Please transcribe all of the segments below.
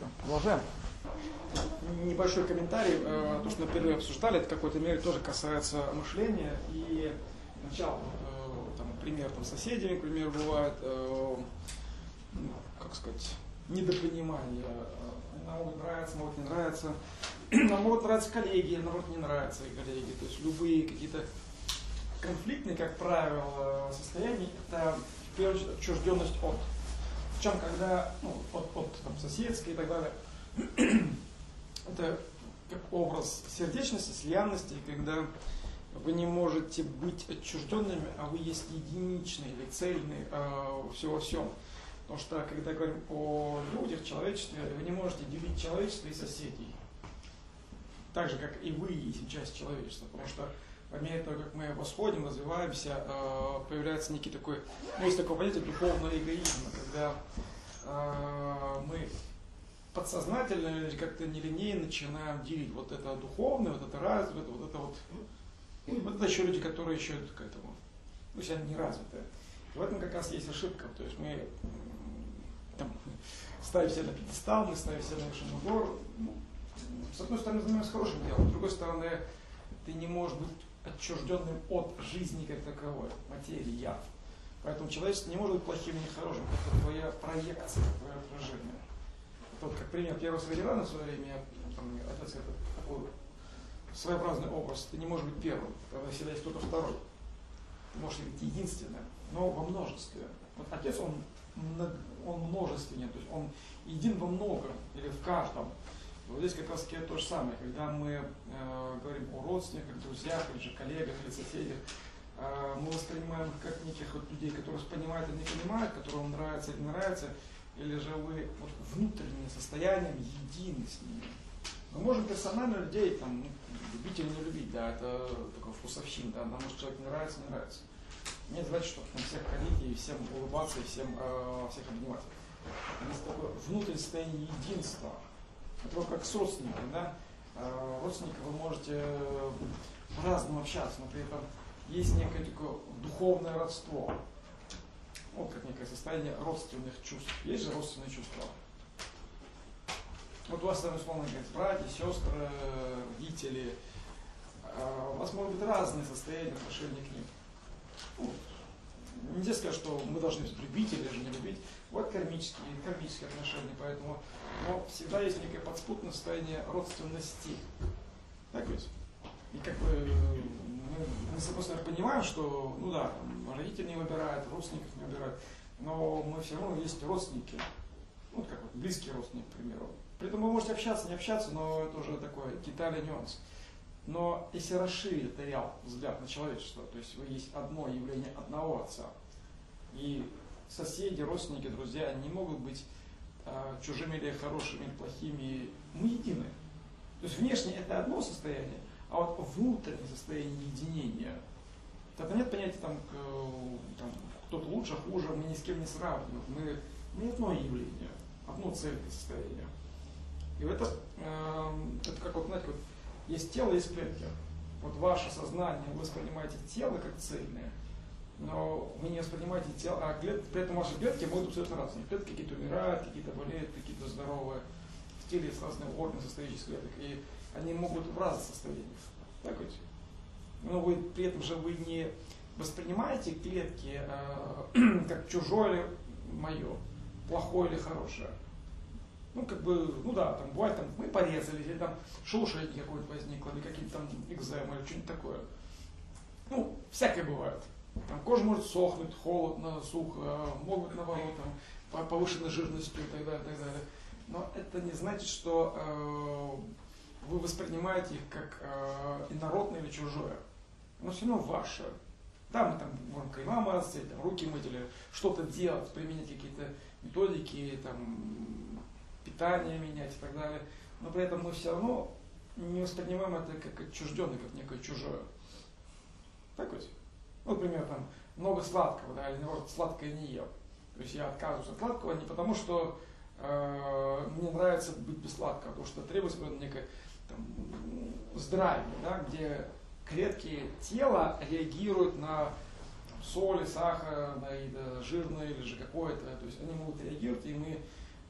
Продолжаем. Небольшой комментарий. То, что мы впервые обсуждали, это в какой-то мере тоже касается мышления. И сначала, пример соседями, к примеру, бывает, недопонимание. Нам могут нравиться, могут не нравиться. Нам могут нравиться коллеги, наоборот, не нравятся коллеги. То есть любые какие-то конфликтные, как правило, состояния, это в первую очередь отчужденность от. Причем, когда от соседской и так далее, это как образ сердечности, слиянности, когда вы не можете быть отчужденными, а вы есть единичный или цельный все во всем. Потому что, когда говорим о людях, человечестве, вы не можете делить человечество и соседей. Так же, как и вы есть часть человечества. Потому что по мере того, как мы восходим, развиваемся, появляется некий такой, есть такое понятие духовного эгоизма, когда мы подсознательно или как-то нелинейно начинаем делить вот это духовное, вот это развитое, вот это еще люди, которые еще к этому, пусть они не развитые. И в этом как раз есть ошибка. То есть мы ставим себя на пьедестал, мы ставим себя на вершину гор. С одной стороны, занимаемся хорошим делом, с другой стороны, ты не можешь быть отчужденным от жизни как таковой, материи, я. Поэтому человечество не может быть плохим или хорошим, это твоя проекция, твое отражение. Это вот как пример первого Савелирана в свое время, отец это такой своеобразный образ, ты не можешь быть первым, когда всегда есть кто-то второй. Ты можешь быть единственным, но во множестве. Вот отец, он множественен, то есть он един во многом или в каждом. Вот здесь как раз то же самое, когда мы говорим о родственниках, друзьях, или же коллегах, или соседях, мы воспринимаем их как неких людей, которые понимают или не понимают, которым нравится или не нравится, или же вы внутренним состоянием едины с ними. Мы можем персонально людей любить или не любить, да, это такой вкусовщин, да, нам может человек не нравится, не нравится. Мне значит, что всех ходить и всем улыбаться, и всех обнимать. Есть такое внутреннее состояние единства. Это как с родственниками, да? Родственников вы можете по-разному общаться, но при этом есть некое такое духовное родство. Вот как некое состояние родственных чувств. Есть же родственные чувства. Вот у вас, условно говоря, братья, сестры, родители. У вас могут быть разные состояния отношения к ним. Нельзя сказать, что мы должны любить или же не любить. Вот кармические отношения, поэтому всегда есть некое подспутное состояние родственности. Так ведь? И как бы мы с одной стороны понимаем, что, родители не выбирают, родственников не выбирают, но мы все равно есть родственники. Близкие родственники, к примеру. При этом вы можете общаться, не общаться, но это уже такой деталь и нюанс. Но если расширить взгляд на человечество, то есть вы есть одно явление одного Отца, и соседи, родственники, друзья не могут быть чужими или хорошими, или плохими, мы едины. То есть внешне это одно состояние, а вот внутреннее состояние единения, тогда нет понятия кто-то лучше, хуже, мы ни с кем не сравниваем, мы одно явление, одно цельное состояние. И это как есть тело, есть клетки. Вот ваше сознание, вы воспринимаете тело как цельное, но вы не воспринимаете тело, а при этом ваши клетки могут быть абсолютно разные. Клетки какие-то умирают, какие-то болеют, какие-то здоровые. В теле есть разные органы, состоящие из клеток, и они могут в разных состояниях. Так ведь? Но при этом же вы не воспринимаете клетки как чужое или мое, плохое или хорошее. Бывает, мы порезались, или шелушение какое-то возникло, или какие-то экземы, или что-нибудь такое. Всякое бывает. Кожа может сохнуть, холодно, сухо, могут наоборот, повышенной жирностью и так далее, и так далее. Но это не значит, что вы воспринимаете их как инородное или чужое. Оно все равно ваше. Да, мы можем крема мазать, руки мыть, или что-то делать, применять какие-то методики, питание менять и так далее. Но при этом мы все равно не воспринимаем это как отчужденное, как некое чужое. Так ведь? Например, много сладкого, да, или наоборот, сладкое не ем. То есть я отказываюсь от сладкого не потому, что мне нравится быть без сладкого, потому что требуется некое здравие, да, где клетки тела реагируют на соли, сахар, на жирное или же какое-то. То есть они могут реагировать, и мы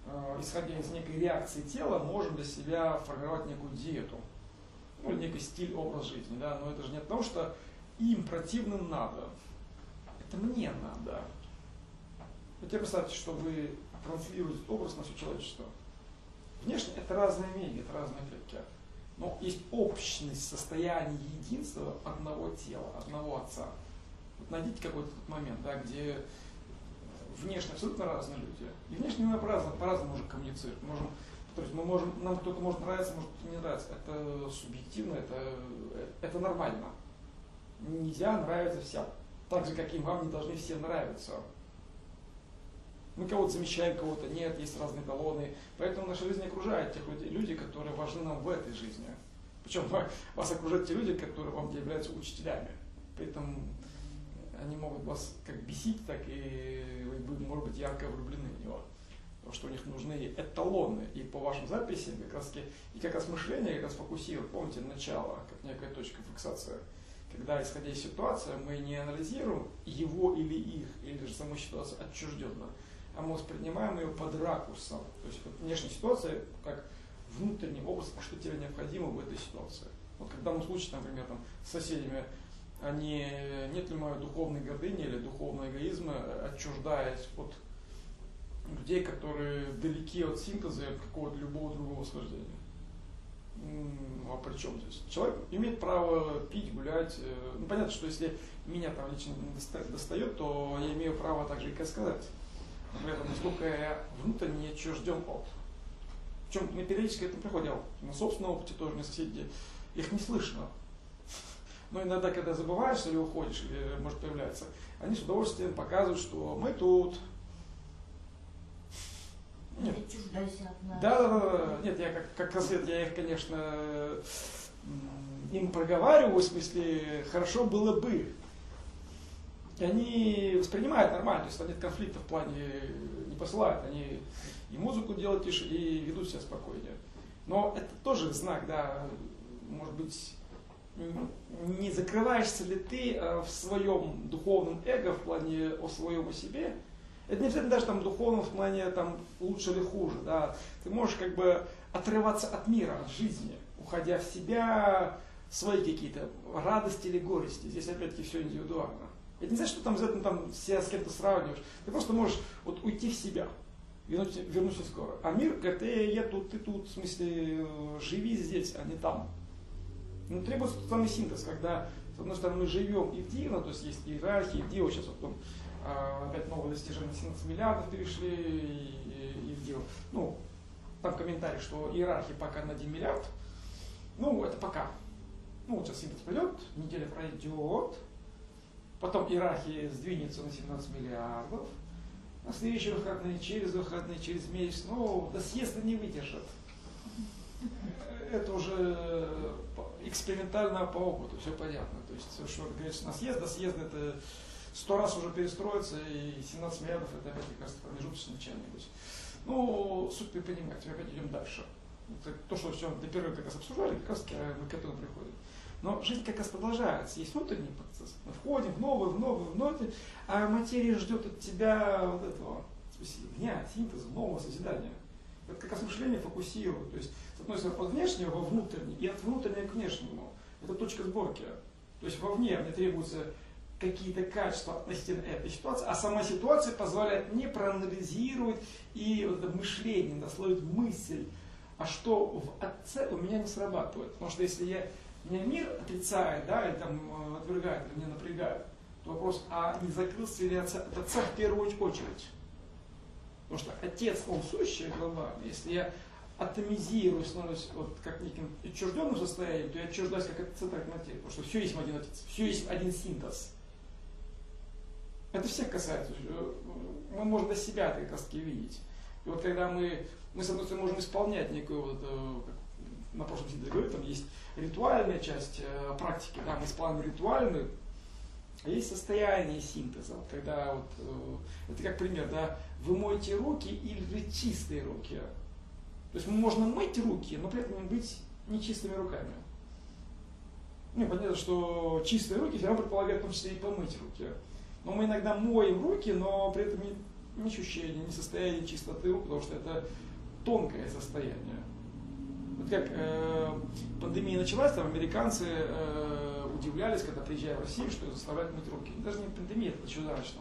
исходя из некой реакции тела, можем для себя формировать некую диету, ну, некий стиль, образ жизни, да, но это же не от того, что им противным надо, это мне надо. Теперь представьте, что вы транслируете образ на все человечество. Внешне это разные медиа, это разные клетки, но есть общность состояния единства одного тела, одного отца. Вот найдите какой-то момент, да, где внешне абсолютно разные люди. И внешне мы по-разному можем коммуницировать. То есть нам кто-то может нравиться, может не нравиться. Это субъективно, это нормально. Нельзя нравиться всем. Так же, как и вам не должны все нравиться. Мы кого-то замечаем, кого-то нет, есть разные эталоны. Поэтому наша жизнь окружает тех людей, которые важны нам в этой жизни. Причем вас окружают те люди, которые вам являются учителями. Поэтому они могут вас как бесить, так и вы, может быть, ярко влюблены в него. Потому что у них нужны эталоны. И по вашим записям как раз мышление как раз фокусирует. Помните, начало, как некая точка фиксации. Когда, исходя из ситуации, мы не анализируем его или их, или же саму ситуацию отчужденно, а мы воспринимаем ее под ракурсом. То есть вот внешняя ситуация как внутренний образ, что тебе необходимо в этой ситуации. Вот когда в данном случае, например, там, с соседями, нет ли моей духовной гордыни или духовного эгоизма, отчуждаясь от людей, которые далеки от синтеза и от какого-то любого другого восхождения. А при чем здесь? Человек имеет право пить, гулять. Ну, понятно, что если меня там лично достает, то я имею право также и сказать. Но при этом, насколько я внутренне отчужден от. Причем мы периодически к этому приходим. На собственном опыте тоже на соседей их не слышно. Но иногда, когда забываешь или уходишь, или может появляться, они с удовольствием показывают, что мы тут. Нет. Да. Нет, я как рассвет, я их, конечно, им проговариваю, в смысле, хорошо было бы. И они воспринимают нормально, то есть там нет конфликта в плане, не посылают, они и музыку делают тише, и ведут себя спокойнее. Но это тоже знак, да, может быть, не закрываешься ли ты в своем духовном эго в плане о своем о себе. Это не обязательно даже там духовном в плане там лучше или хуже, да. Ты можешь как бы отрываться от мира, от жизни, уходя в себя, свои какие-то радости или горести. Здесь опять-таки все индивидуально. Это не значит, что там обязательно там себя с кем-то сравниваешь. Ты просто можешь вот уйти в себя, вернуться скоро. А мир говорит, я тут, ты тут, в смысле, живи здесь, а не там. Но требуется тот самый синтез, когда, с одной стороны, мы живем индивидуально, то есть есть иерархия, индио, сейчас вот опять новое достижение, 17 миллиардов перешли, и ну, там комментарий, что иерархия пока на 1 миллиард, ну, это пока. Ну, вот сейчас синтез придет, неделя пройдет, потом иерархия сдвинется на 17 миллиардов, на следующие выходные, через месяц, ну, да съезда не выдержат. Это уже экспериментально по опыту, все понятно. То есть, все, что говорится на съезд, до съезда это 100 раз уже перестроится, и 17 миллиардов это опять, мне кажется, промежуточный чем-нибудь. Ну, суть вы понимаете, мы опять идем дальше. То, что все до первого как раз обсуждали, как раз мы к этому приходим. Но жизнь как раз продолжается, есть внутренний процесс. Мы входим в новые, а материя ждет от тебя вот этого дня, синтеза, нового созидания. Это как раз мышление фокусирует. То есть, с одной стороны, от внешнего во внутренний, и от внутреннего к внешнему. Это точка сборки. То есть вовне мне требуются какие-то качества относительно этой ситуации, а сама ситуация позволяет мне проанализировать и вот это мышление, наслоить мысль, а что в отце у меня не срабатывает. Потому что если меня мир отрицает, да, или там отвергает, или меня напрягает, то вопрос, а не закрылся ли от отца в первую очередь? Потому что отец, он сущий глава. Если я атомизирую, становлюсь вот как неким отчужденным состоянием, то я отчуждаюсь как от центра материи. Потому что все есть один отец, все есть один синтез. Это всех касается. Мы можем до себя это как раз таки видеть. И вот когда мы с одной стороны можем исполнять некую, вот, как на прошлом синтезе говорили, там есть ритуальная часть практики, да, мы исполняем ритуальную, а есть состояние синтеза, когда вот, это как пример, да, вы моете руки или же чистые руки. То есть можно мыть руки, но при этом быть нечистыми руками. Ну, понятно, что чистые руки все равно предполагают в том числе и помыть руки. Но мы иногда моем руки, но при этом ни ощущения, ни состояния чистоты рук, потому что это тонкое состояние. Вот как пандемия началась, там американцы удивлялись, когда приезжая в Россию, что заставляют мыть руки. Даже не пандемия, это чудовищно.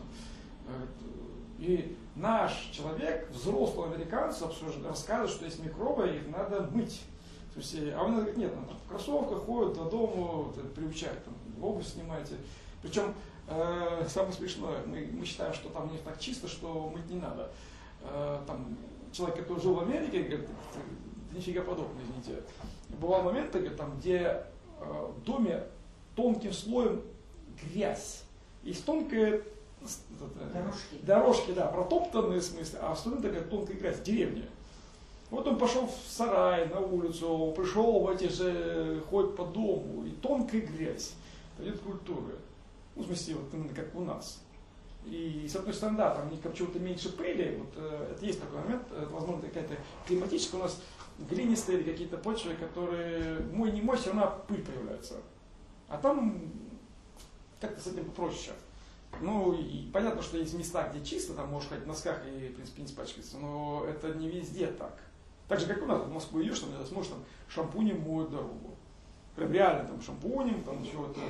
И наш человек, взрослый американец, рассказывает, что есть микробы, их надо мыть. А он говорит, нет, в кроссовках ходят до дома, приучают, там, обувь снимайте. Причем самое смешное, мы считаем, что там у них так чисто, что мыть не надо. Там человек, который жил в Америке, говорит, нифига подобного, извините. Бывал момент, там, где в доме тонким слоем грязь. Есть тонкая дорожки, да, протоптанные в смысле, а остальное такая тонкая грязь, деревня. Вот он пошел в сарай, на улицу, пришел в эти же, ходит по дому, и тонкая грязь. Это нет культуры. Ну, в смысле, вот именно как у нас. И, с одной стороны, да, там чего-то меньше пыли, вот это есть такой момент, это, возможно, какая-то климатическая, у нас глинистые или какие-то почвы, которые, мой не мой, все равно пыль появляется. А там как-то с этим попроще. Ну, и понятно, что есть места, где чисто, там можешь ходить в носках и, в принципе, не испачкаться, но это не везде так. Так же, как у нас, в Москву идешь, там, сможешь там шампунем моют дорогу. Прям реально там шампунем, там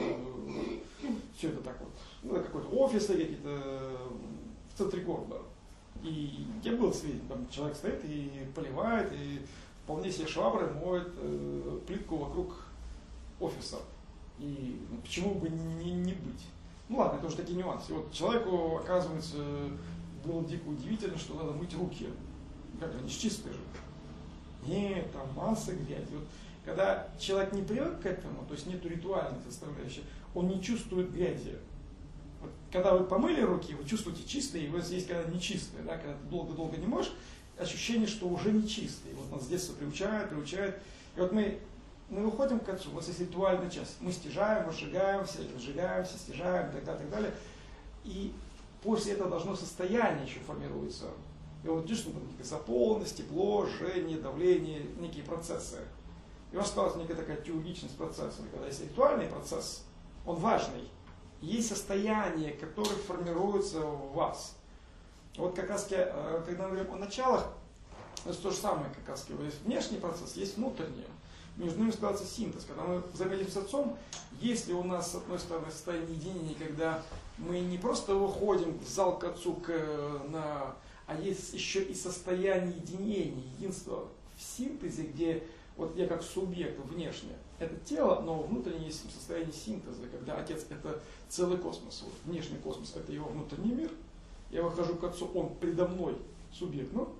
все это так вот. Ну, какой-то офисы какие-то в центре города. И я был свидетелем, там человек стоит и поливает, и вполне себе шваброй моет плитку вокруг офиса. И почему бы не быть? Ну ладно, это уже такие нюансы. И вот человеку, оказывается, было дико удивительно, что надо мыть руки. Как они чистые же. Нет, там масса грязи. Вот, когда человек не привык к этому, то есть нету ритуальной составляющей, он не чувствует грязи. Вот, когда вы помыли руки, вы чувствуете чистые, и вот здесь когда нечистые, да, когда ты долго-долго не можешь, ощущение, что уже нечистые. Вот нас с детства приучают. И вот мы выходим к концу, у нас есть ритуальная часть. Мы стяжаем, сжигаемся, стяжаем и так далее. И после этого должно состояние еще формируется. И вот видишь, там некая заполненность, тепло, жжение, давление, некие процессы. И у вас осталась некая такая теологичность процесса. Когда есть ритуальный процесс, он важный. Есть состояние, которое формируется в вас. Вот как раз, когда мы говорим о началах, это то же самое, как раз, есть внешний процесс, есть внутренний. Между ними складывается синтез. Когда мы взаимодействуем с Отцом, если у нас, с одной стороны, состояние единения, когда мы не просто выходим в зал к Отцу, а есть еще и состояние единения, единства в синтезе, где вот я как субъект внешне, это тело, но внутреннее есть состояние синтеза, когда Отец это целый космос, вот внешний космос это его внутренний мир, я выхожу к Отцу, он предо мной субъект, но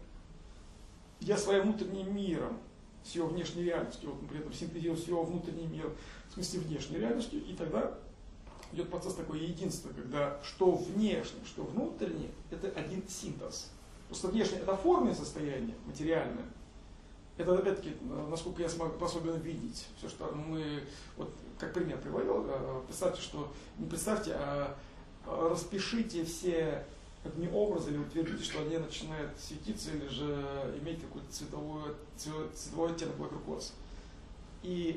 я своим внутренним миром, с его внешней реальностью, вот, при этом синтезирую с его внутренним миром, в смысле внешней реальностью, и тогда идет процесс такое единства, когда что внешнее, что внутреннее, это один синтез. Просто внешнее это форменное состояние, материальное. Это опять-таки, насколько я способен видеть. Все, что мы, вот как пример приводил, представьте, что, не представьте, а распишите все огнеобразы или утвердите, что они начинают светиться или же иметь какой-то цветовой оттенок вокруг вас. И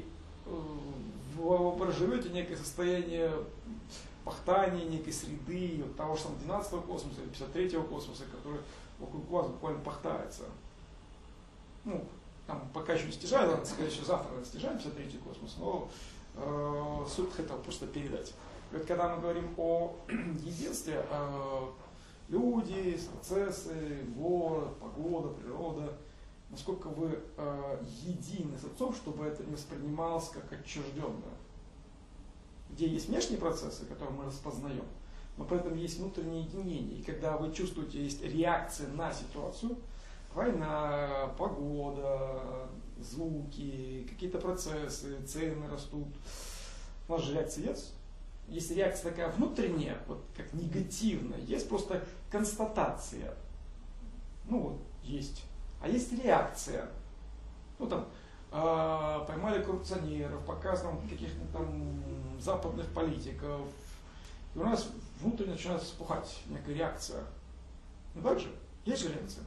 вы проживете некое состояние пахтания, некой среды, вот того же самого 12-го космоса или 53-го космоса, который вокруг вас буквально пахтается. Ну, там пока еще не стяжаю, ладно, скорее всего, завтра стяжаем 53-й космос, но суть хотел просто передать. И вот когда мы говорим о единстве, люди, процессы, город, погода, природа, насколько вы едины с Отцом, чтобы это не воспринималось как отчужденное. Где есть внешние процессы, которые мы распознаем, но при этом есть внутреннее единение. И когда вы чувствуете, есть реакция на ситуацию, война, погода, звуки, какие-то процессы, цены растут, у нас же реакция есть. Есть реакция такая внутренняя, вот как негативная, есть просто констатация. Ну вот, есть. А есть реакция. Ну там, поймали коррупционеров, показывали каких-то там западных политиков. И у нас внутренне начинает вспухать некая реакция. Ну так же? Есть же реакция?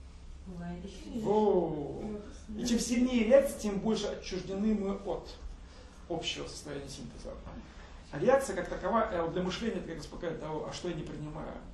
И чем сильнее реакция, тем больше отчуждены мы от общего состояния синтеза. А реакция как таковая для мышления это как успокаивает того, а что я не принимаю.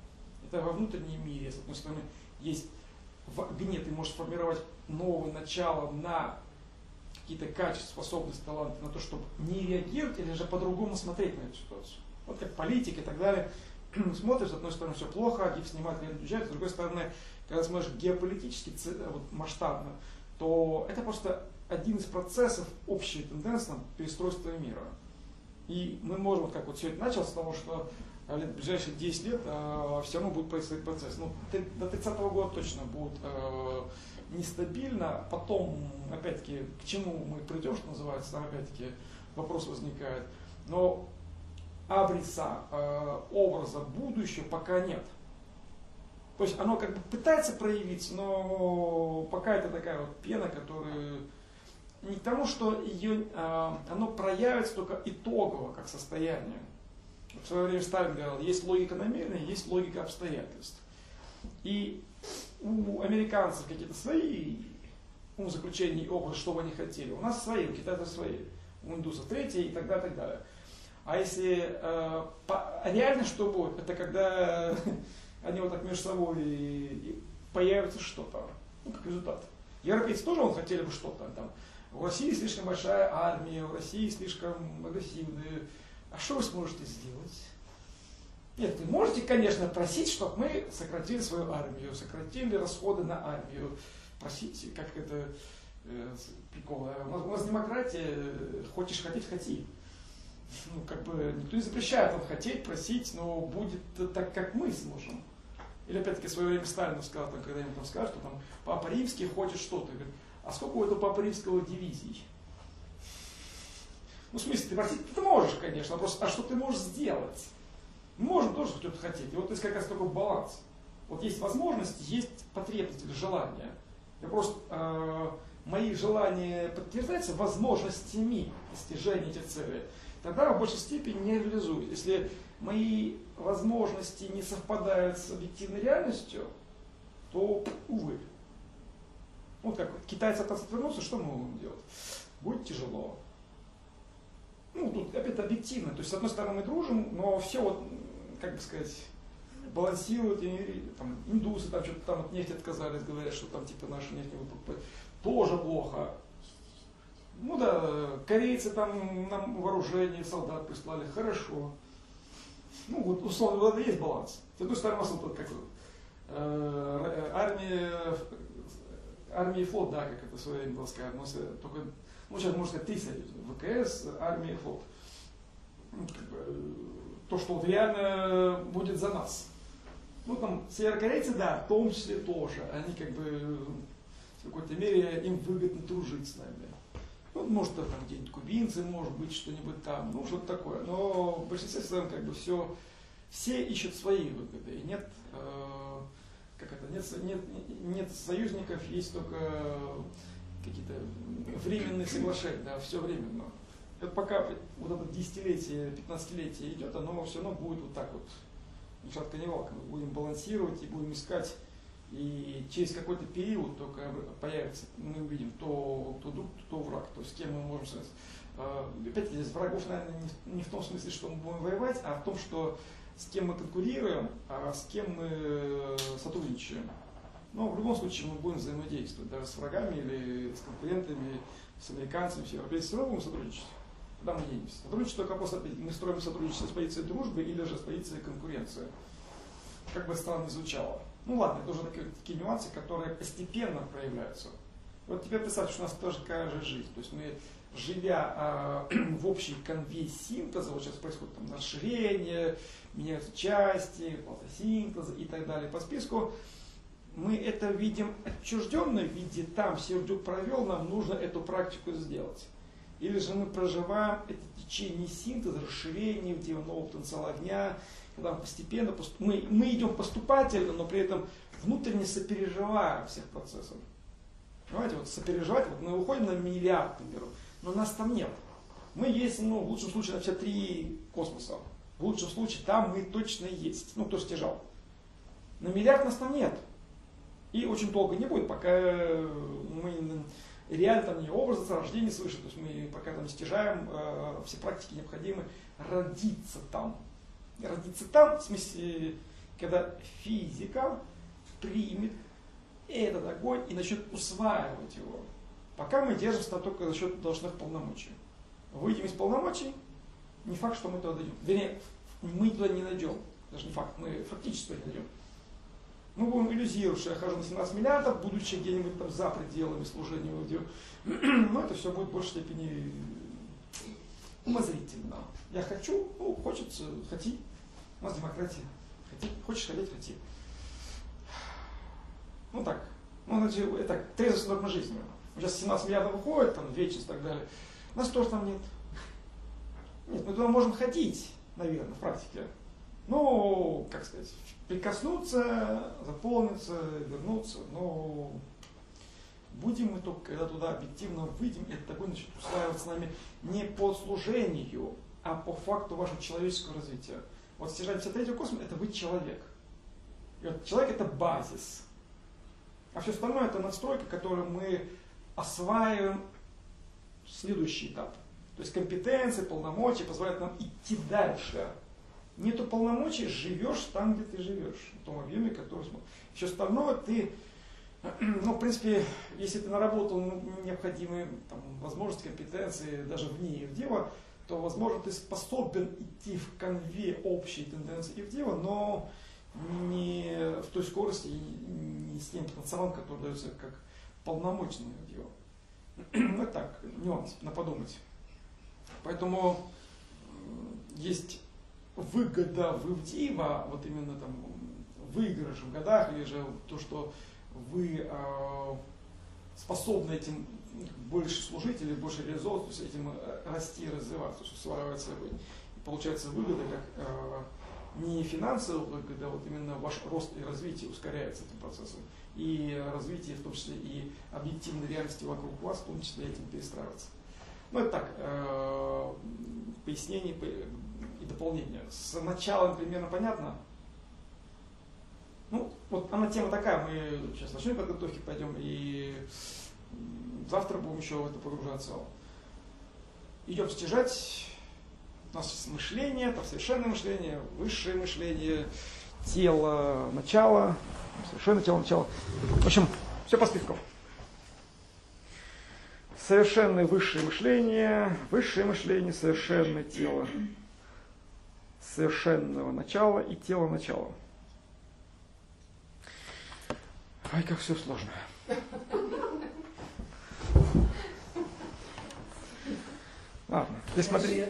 Это во внутреннем мире, с одной стороны, есть в огне, ты можешь сформировать новое начало на какие-то качества, способности, таланты, на то, чтобы не реагировать или же по-другому смотреть на эту ситуацию. Вот как политик и так далее. Смотришь, с одной стороны, все плохо, ГИФ снимает, уезжает, с другой стороны, когда смотришь геополитически, вот, масштабно, то это просто один из процессов общей тенденции перестройства мира. И мы можем, вот как вот все это началось с того, что в ближайшие 10 лет все равно будет происходить процесс. Ну, до 30-го года точно будет нестабильно. Потом, опять-таки, к чему мы придем, что называется, там опять-таки вопрос возникает. Но абриса, образа будущего пока нет. То есть оно как бы пытается проявиться, но пока это такая вот пена, которая не к тому, что оно проявится только итогово, как состояние. В свое время Сталин говорил, есть логика намерения, есть логика обстоятельств. И у американцев какие-то свои умозаключения и образы, что бы они хотели. У нас свои, у китайцев свои, у индусов третьи и так далее, так далее. А если реально что будет, это когда они вот так между собой и появится что-то, ну как результат. Европейцы тоже хотели бы что-то там. У России слишком большая армия, у России слишком агрессивные. А что вы сможете сделать? Нет, вы можете, конечно, просить, чтобы мы сократили свою армию, сократили расходы на армию. Просите, как это прикол. У нас демократия, хочешь хотеть, хоти. Ну, как бы никто не запрещает вам хотеть, просить, но будет так, как мы сможем. Или опять-таки в свое время Сталин сказал, там, когда ему там скажут, что там Папа Римский хочет что-то. Говорит, а сколько у этого Папы Римского дивизий? Ну, в смысле, ты просить ты можешь, конечно, вопрос, а что ты можешь сделать? Можно тоже что-то хотеть. И вот есть как раз такой баланс. Вот есть возможности, есть потребности или желания. И просто мои желания подтверждаются возможностями достижения этих целей. Тогда в большей степени не реализуюсь. Если мои возможности не совпадают с объективной реальностью, то, увы. Вот как китайцы от нас отвернутся, что мы будем делать? Будет тяжело. Ну, тут опять объективно. То есть, с одной стороны, мы дружим, но все, вот, как бы сказать, балансируют. И, там, индусы там что-то там от нефти отказались, говорят, что там типа наша нефть не будут покупать. Тоже плохо. Ну да, корейцы там нам вооружение, солдат прислали, хорошо. Ну, вот условно говоря, есть баланс. С одной стороны, у нас вот как армия и флот, да, как это в свое время было сказано, только, ну, сейчас можно сказать, 3 союза, ВКС, армия и флот. Ну, как бы, то, что вот реально будет за нас. Ну, там, северокорейцы, да, в том числе тоже, они как бы, в какой-то мере, им выгодно дружить с нами. Ну, может, там где-нибудь кубинцы, может быть, что-нибудь там, ну, что-то такое. Но в большинстве своем, как бы, все ищут свои выгоды. И нет, нет союзников, есть только какие-то временные соглашения, да, все временно. Это пока вот это десятилетие, 15-летие идет, оно все равно будет вот так вот, ни шатка, ни валка. Мы будем балансировать и будем искать. И через какой-то период только появится, мы увидим, то друг, то враг, то с кем мы можем связаться. Опять здесь врагов, наверное, не в том смысле, что мы будем воевать, а в том, что с кем мы конкурируем, а с кем мы сотрудничаем. Но в любом случае мы будем взаимодействовать, даже с врагами или с конкурентами, с американцами, с европейцами, все равно будем сотрудничать. Куда мы денемся? Сотрудничество только после, мы строим сотрудничество с позиции дружбы или же с позиции конкуренции. Как бы странно звучало. Ну ладно, это уже такие нюансы, которые постепенно проявляются. Вот теперь представьте, что у нас тоже такая же жизнь. То есть мы, живя в общей конве синтеза, вот сейчас происходит там расширение, меняются части, фотосинтеза и так далее по списку, мы это видим отчужденно в виде там Сердюк провел, нам нужно эту практику сделать. Или же мы проживаем это течение синтеза, расширения, где нового потенциала огня, когда постепенно мы идем поступательно, но при этом внутренне сопереживаем всех процессов. Понимаете, вот сопереживать, вот мы выходим на миллиард, например, но нас там нет. Мы есть, ну, в лучшем случае, на все 3 космоса. В лучшем случае там мы точно есть, ну, кто стяжал. На миллиард нас там нет. И очень долго не будет, пока мы реально там не образа рождения свыше, то есть мы пока там стяжаем все практики необходимы родиться там. Родиться там, в смысле, когда физика примет этот огонь и начнет усваивать его. Пока мы держимся только за счет должностных полномочий. Выйдем из полномочий, не факт, что мы туда дойдем. Вернее, мы туда не дойдем. Даже не факт, мы фактически туда не дойдем. Мы будем иллюзировать, что я хожу на 17 миллиардов, будучи где-нибудь там за пределами служения в Иудею. Но это все будет в большей степени умозрительно. Я хочу, хочется, хоти. У нас демократия. Хочешь хотеть, хоти. Так. Это трезвость нормы жизни. Сейчас 17 миллиардов выходит, там, вечность и так далее. У нас тоже там нет. Нет, мы туда можем ходить, наверное, в практике. Как сказать, прикоснуться, заполниться, вернуться. Но будем мы только, когда туда объективно выйдем, и это огонь начнет усваиваться нами не по служению, а по факту вашего человеческого развития. Вот стяжание 53-го космоса – это быть человек. И вот человек – это базис. А все остальное – это надстройка, которую мы осваиваем в следующий этап. То есть компетенции, полномочия позволяют нам идти дальше. Нету полномочий, живешь там, где ты живешь, в том объеме, который смотришь. Все остальное ты, в принципе, если ты наработал необходимые возможности, компетенции, даже вне Ивдева, то, возможно, ты способен идти в конве общей тенденции Ивдева, но не в той скорости и не с тем потенциалом, который дается как полномочный Ивдева. Это так, нюанс, на подумать. Поэтому есть выгода в Ивдеева, вот именно там выигрыш в годах, или же то, что вы способны этим больше служить или больше реализовывать, то есть этим расти и развиваться, то есть усваивать собой. И получается выгода как не финансовая выгода, а вот именно ваш рост и развитие ускоряется этим процессом. И развитие, в том числе и объективной реальности вокруг вас, в том числе этим перестраиваться. Это так, пояснение и дополнение. С началом примерно понятно? Она тема такая, мы сейчас начнем подготовки, пойдем, и завтра будем еще в это погружаться. Идем стяжать. У нас мышление, там совершенное мышление, высшее мышление, тело, начало, совершенное тело, начало. В общем, все по списку. Совершенное высшее мышление, совершенное тело, совершенного начала и тело начала. Ай, как все сложно. Ладно, здесь смотри.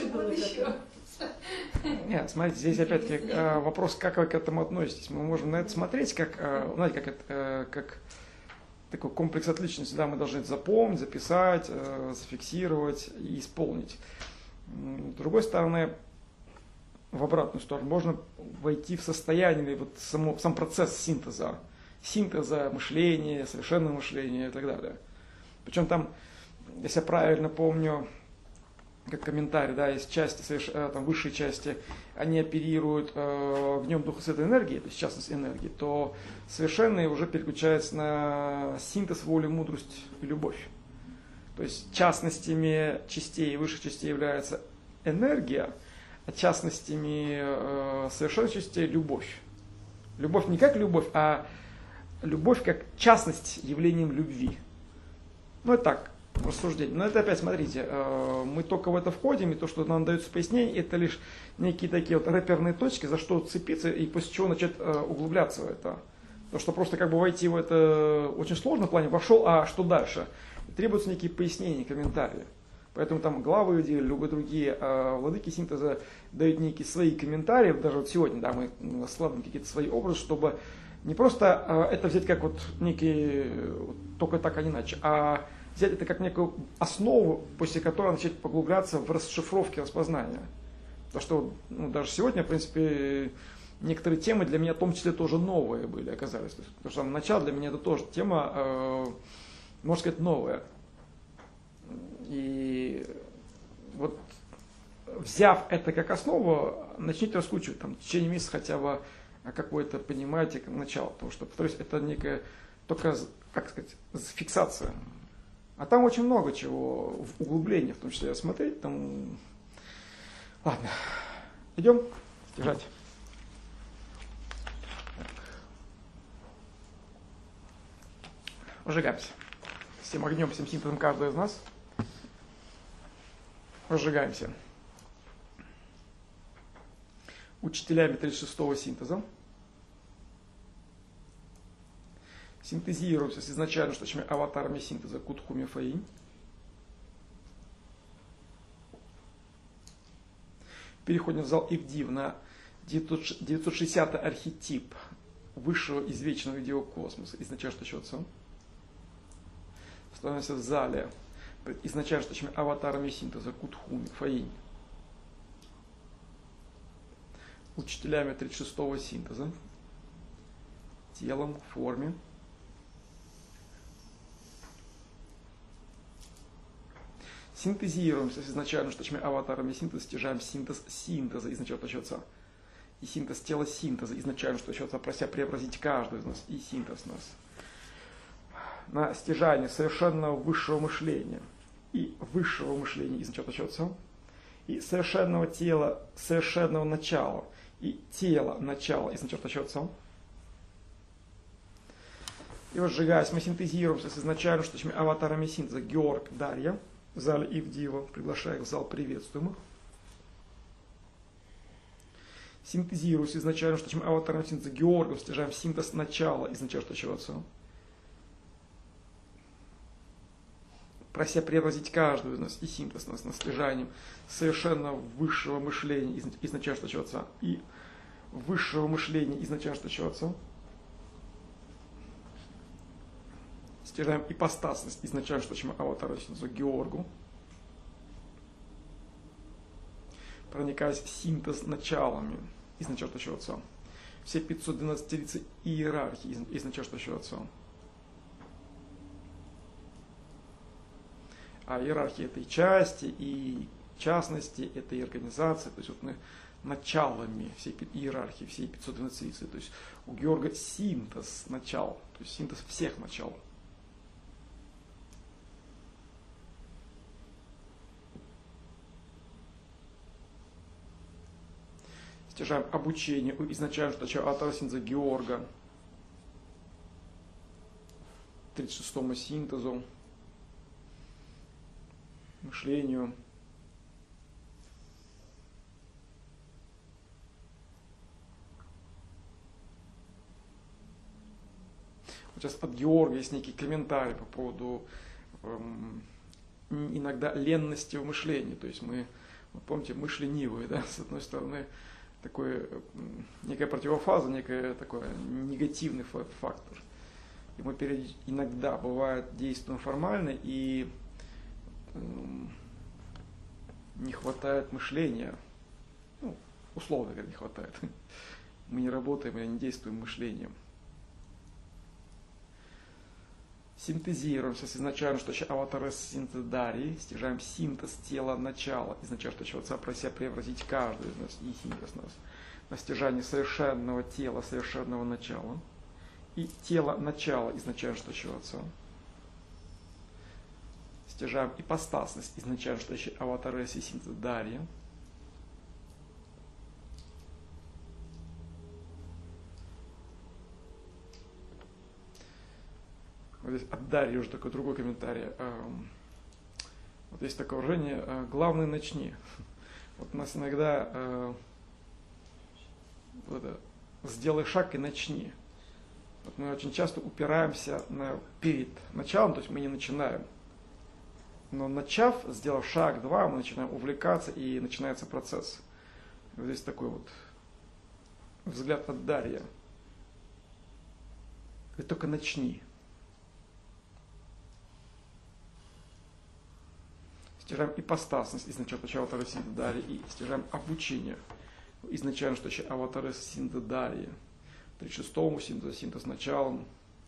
Нет, смотрите, здесь опять-таки вопрос, как вы к этому относитесь. Мы можем на это смотреть, как, знаете, как такой комплекс от личности, да, мы должны это запомнить, записать, зафиксировать и исполнить. С другой стороны, в обратную сторону, можно войти в состояние, вот сам процесс синтеза мышления, совершенного мышления и так далее. Причем там, если я правильно помню, как комментарий, да, есть части, там, высшие части, они оперируют огнем Духа Святой энергии, то есть в частности энергии, то совершенные уже переключаются на синтез, волю, мудрость и любовь. То есть частностями частей, высших частей является энергия, а частностями совершенных частей любовь. Любовь не как любовь, а любовь как частность явлением любви. Это так, рассуждение. Но это опять, смотрите, мы только в это входим, и то, что нам дается пояснение, это лишь некие такие вот рэперные точки, за что цепиться, и после чего начать углубляться в это. Потому что просто войти в это очень сложно в плане, вошел, а что дальше? Требуются некие пояснения, комментарии. Поэтому там главы или любые другие владыки синтеза дают некие свои комментарии. Даже вот сегодня, да, мы складываем какие-то свои образы, чтобы не просто это взять как вот некий, только так, а не иначе, а взять это как некую основу, после которой начать поглубляться в расшифровке распознания. Потому что даже сегодня, в принципе, некоторые темы для меня в том числе тоже новые были, оказались. Потому что начало для меня это тоже тема, можно сказать, новая. И вот взяв это как основу, начните раскручивать в течение месяца хотя бы какое-то, понимаете, начало. Потому что, повторюсь, это некая только, как сказать, фиксация. А там очень много чего в углублении, в том числе смотреть. Там... Ладно, идем стяжать. Выжигаемся. Всем огнем, всем синтезом каждого из нас. Разжигаемся. Учителями 36-го синтеза. Синтезируемся с изначально штучными аватарами синтеза Кутхуми Фаинь. Переходим в зал Ивдив на 960-й архетип высшего извечного видеокосмоса, изначально штучного отца. Становимся в зале изначально штучными аватарами синтеза Кутхуми Фаинь. Учителями 36-го синтеза. Телом, в форме. Синтезируемся с изначально штучными аватарами синтеза, стяжаем синтез синтеза изначально штучного отца. И синтез тела синтеза изначально штучного отца, прося преобразить каждую из нас и синтез нас. На стяжание совершенного высшего мышления и высшего мышления изначально штучного отца. И совершенного тела, совершенного начала и тела начала изначально штучного отца. И вот сжигаясь, мы синтезируемся с изначально штучными аватарами синтеза Георг, Дарья. В зале Ивдива, приглашаю их в зал, приветствуем их. Синтезируясь изначально штучным аватаром синтеза Георгом, стяжаем синтез начала изначально штучного отца. Прося преобразить каждую из нас и синтез нас на стяжанием совершенно высшего мышления изначально штучного отца и высшего мышления изначально штучного отца. Стяжаем ипостасность изначально штучного аватара синтеза Георгу. Проникаясь в синтез началами изначально штучного отца. Все 512 лица иерархии изначально штучного отца. А иерархия этой части и частности этой организации, то есть вот мы началами всей иерархии, всей 512 лиц. То есть у Георга синтез начал, то есть синтез всех начал. Стяжаем обучение у изначально штучного аватара синтеза Георга, 36-му синтезу, мышлению. Вот сейчас от Георга есть некий комментарий по поводу иногда ленности в мышлении. То есть мы, вот помните, мы ленивые, да, с одной стороны, некая противофаза, некий такой негативный фактор. И мы иногда бывает действуем формально и не хватает мышления. Ну, условно говоря, не хватает. Мы не работаем и не действуем мышлением. Синтезируемся с изначально штучного аватара синтез Дарьи, стяжаем синтез тела начала изначально штучного отца, прося преобразить каждую из нас и синтез нас на стяжание совершенного тела, совершенного начала и тело начала изначально штучного отца. Стяжаем ипостасность изначально штучного аватара синтез Дарьи. Вот здесь от Дарьи уже такой другой комментарий. Вот есть такое выражение «главное начни». Вот у нас иногда «сделай шаг и начни». Вот мы очень часто упираемся перед началом, то есть мы не начинаем. Но начав, сделав шаг, два, мы начинаем увлекаться и начинается процесс. Вот здесь такой вот взгляд от Дарьи. Ты только начни. Стяжаем ипостасность изначально штучного аватара синтеза Дарьи и стяжаем обучение изначально штучного аватара синтеза Дарьи, 36-му синтезу, синтез началом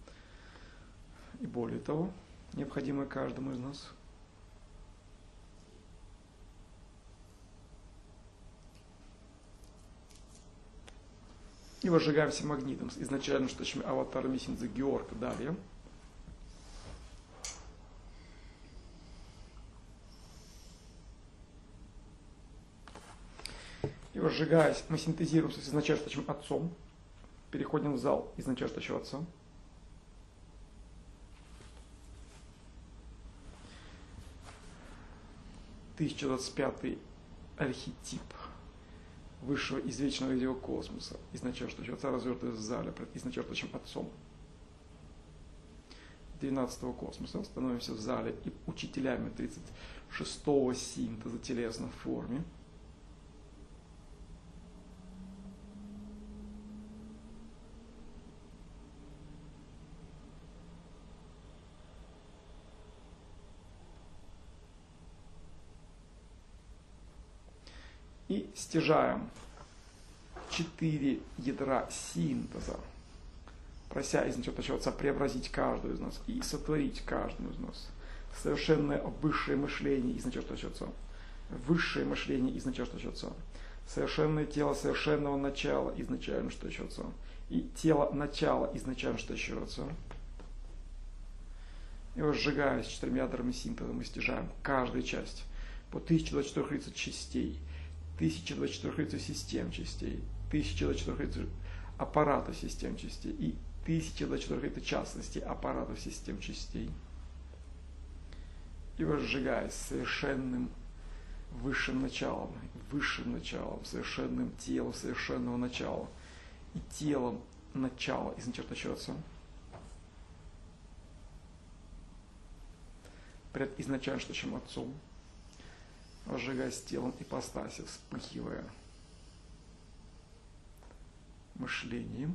и более того, необходимое каждому из нас. И возжигаемся магнитом с изначально штучными аватарами синтеза Георг Дарья. И возжигаясь, мы синтезируемся с изначально штучным отцом, переходим в зал изначально штучного отца. 1025 архетип высшего извечного видеокосмоса, изначальствующего отца, развернутый в зале, изначальствующим отцом 12-го космоса. Становимся в зале и учителями 36-го синтеза телесной форме. И стяжаем 4 ядра синтеза, прося изначального отца преобразить каждую из нас и сотворить каждую из нас. Совершенное высшее мышление изначального отца, высшее мышление изначального отца, совершенное тело совершенного начала изначального отца и тело начала изначального отца. И вот сжигаясь 4 ядрами синтеза, мы стяжаем каждую часть по 1024 частей, 1024 систем частей, 1024 аппаратов систем частей и 1024 частностей аппаратов систем частей. И возжигаясь совершенным высшим началом, совершенным телом совершенного начала и телом начала изначального отца, пред изначальным отцом, возжигаясь телом ипостаси, вспыхивая мышлением,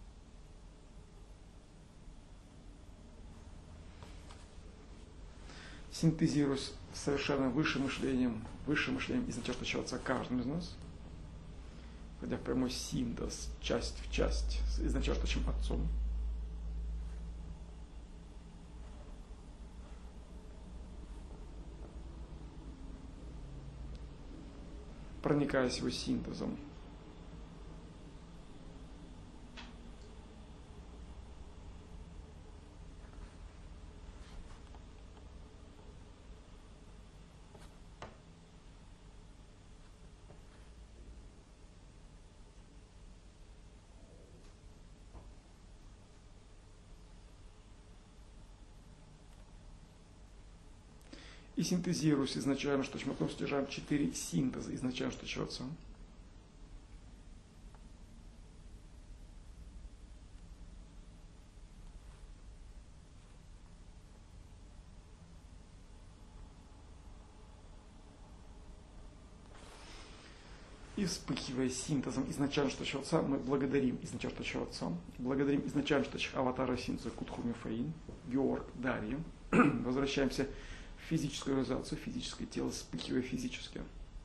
синтезируясь совершенно высшим мышлением изначального отца каждым из нас, входя в прямой синтез, часть в часть с изначальным отцом. Проникаясь его синтезом. И синтезируясь изначально, что мы потом стяжаем 4 синтеза изначально, что отца. И вспыхивая синтезом изначально, что отца, мы благодарим изначально, что отца. Благодарим изначально, что аватара синтеза Кутхуми Фаин, Георг, Дарью. Возвращаемся в физическую реализацию, физическое тело, вспыхивая физически.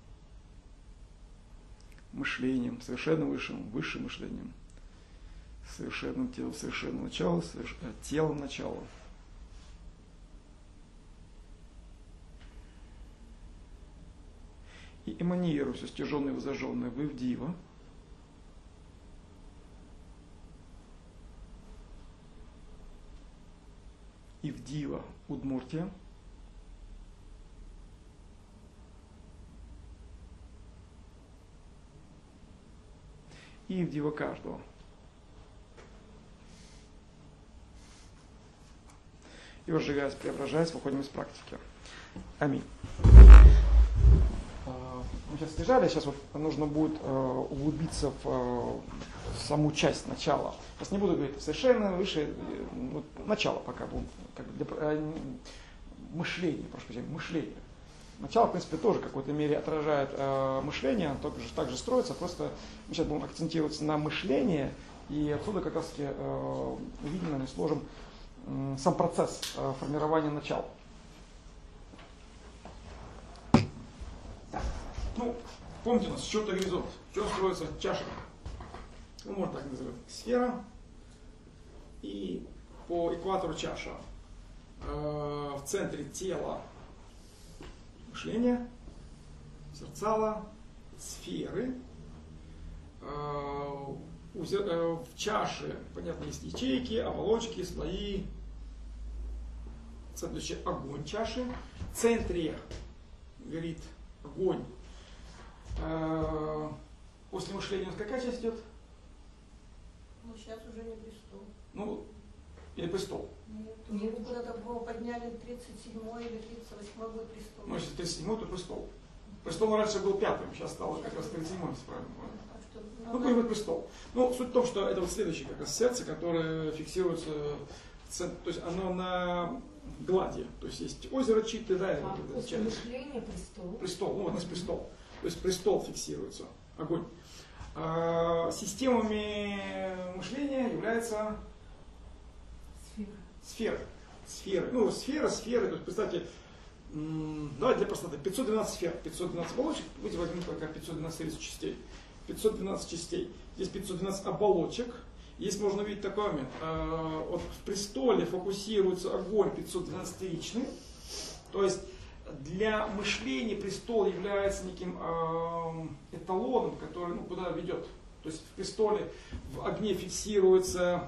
Мышлением, совершенно высшим мышлением. Совершенным телом, совершенным началом, телом начала. И эманируя все стяженное и возожженное в Ивдива, Ивдива, Удмуртия, и Ивдива каждого. И возжигаясь, преображаясь, выходим из практики. Аминь. Мы сейчас стяжали, сейчас вот нужно будет углубиться в саму часть начала. Сейчас не буду говорить совершенно выше, вот, начало пока будем, как бы для мышления, прошу прощения, мышление. Начало, в принципе, тоже в какой-то мере отражает мышление, также строится, просто мы сейчас будем акцентироваться на мышлении, и отсюда как раз-таки видно, мы сложим сам процесс формирования начала. Ну, помните у нас счетный горизонт, в чем строится чаша. Ну, можно так называть. Сфера и по экватору чаша. В центре тела мышление, сердцала, сферы. В чаше, понятно, есть ячейки, оболочки, слои. Следующий огонь чаши. В центре горит огонь. После мышления какая часть идет? Ну, сейчас уже не блисту. Ну, Или престол? Нет, куда-то его подняли 37-й или 38-й год престол. Ну, если 37-й, то престол. Престол раньше был 5-м, сейчас стало как раз 37-м, если правильно помню. Ну, какой престол. Ну, суть в том, что это вот следующее как раз сердце, которое фиксируется, то есть оно на глади. То есть есть озеро Читы, да, после мышления престол. Престол, ну вот наш престол. То есть престол фиксируется, огонь. Системами мышления являются сферы. Ну, сферы, то есть представьте, давайте для простоты, 512 сфер, 512 оболочек, давайте возьмем только 512 частей. 512 частей. Здесь 512 оболочек. Здесь можно увидеть такой момент. Вот в престоле фокусируется огонь 512-ричный. То есть для мышления престол является неким эталоном, который куда ведет. То есть в престоле в огне фиксируются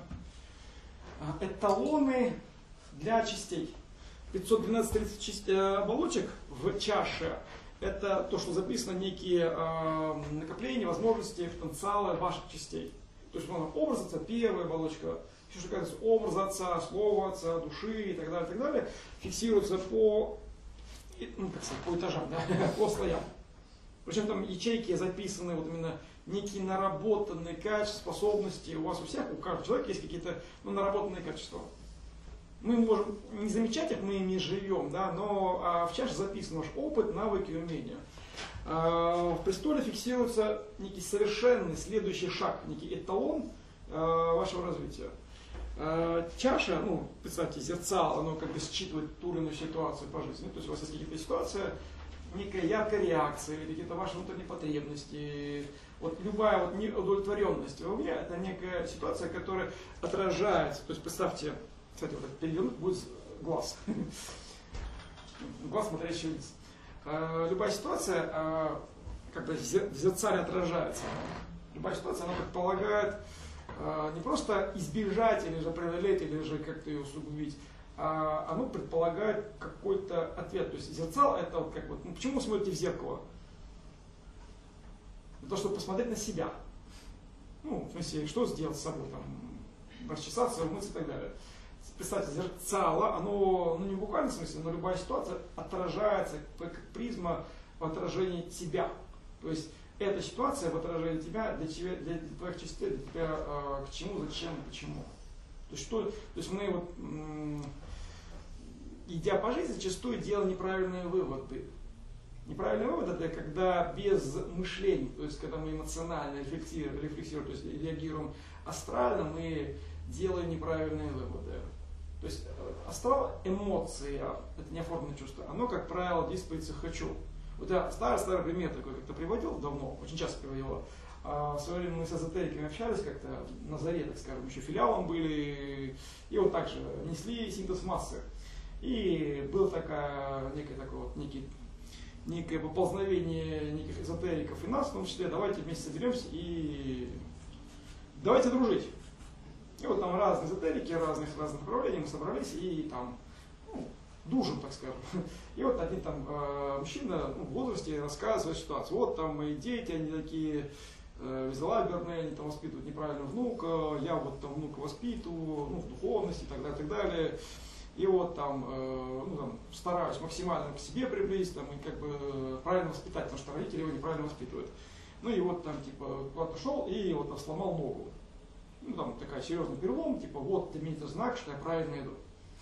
эталоны для частей. 512 оболочек в чаше — это то, что записано некие накопления, возможности, потенциалы ваших частей. То есть образ отца, первая оболочка, все, что касается образа отца, слова отца, души и так далее, фиксируется по этажам, да, по слоям. Причем там ячейки записаны, вот именно некие наработанные качества, способности. У вас у всех, у каждого человека есть какие-то наработанные качества. Мы можем не замечать их, мы ими живем, да, но в чаше записан ваш опыт, навыки и умения. В престоле фиксируется некий совершенный следующий шаг, некий эталон вашего развития. Чаша, представьте, зерцало, оно как бы считывает ту или иную ситуацию по жизни. То есть у вас есть какие-то ситуации, некая яркая реакция, или какие-то ваши внутренние потребности. Вот любая неудовлетворенность во мне — это некая ситуация, которая отражается. То есть представьте, кстати, вот перевернуть будет глаз. Глаз, смотрящий вниз. Любая ситуация, когда в зеркале отражается, любая ситуация, она предполагает не просто избежать, или же преодолеть, или же как-то ее усугубить, а оно предполагает какой-то ответ. То есть зеркало — это вот как вот, почему вы смотрите в зеркало? Для того, чтобы посмотреть на себя. В смысле, что сделать с собой, там, расчесаться, умыться и так далее. Представьте, зеркало, оно, не в буквальном смысле, но любая ситуация отражается как призма в отражении тебя. То есть эта ситуация в отражении тебя для твоих частей, для тебя к чему, зачем, почему. То есть мы вот, идя по жизни, зачастую делаем неправильные выводы. Неправильные выводы — это когда без мышления, то есть когда мы эмоционально рефлексируем, то есть реагируем астрально, мы делаем неправильные выводы. То есть астрал, эмоция, это неоформленное чувство, оно, как правило, действует «хочу». Вот я старый пример такой как-то приводил давно, очень часто приводил. В свое время мы с эзотериками общались как-то на заре, так скажем, еще филиалом были, и вот так же несли синтез массы. И было некое поползновение неких эзотериков и нас, в том числе, давайте вместе соберемся и давайте дружить. И вот там разные эзотерики, разных направлений, мы собрались и там дружим, так скажем. И вот один там мужчина в возрасте рассказывает ситуацию. Вот там мои дети, они такие безалаберные, они там воспитывают неправильно внука, я вот там внука воспитываю, в духовности и так далее. И вот там, стараюсь максимально к себе приблизить, там, и как бы правильно воспитать, потому что родители его неправильно воспитывают. И вот там куда-то шел и вот там сломал ногу. Там такая серьезный перелом, вот для меня это знак, что я правильно иду.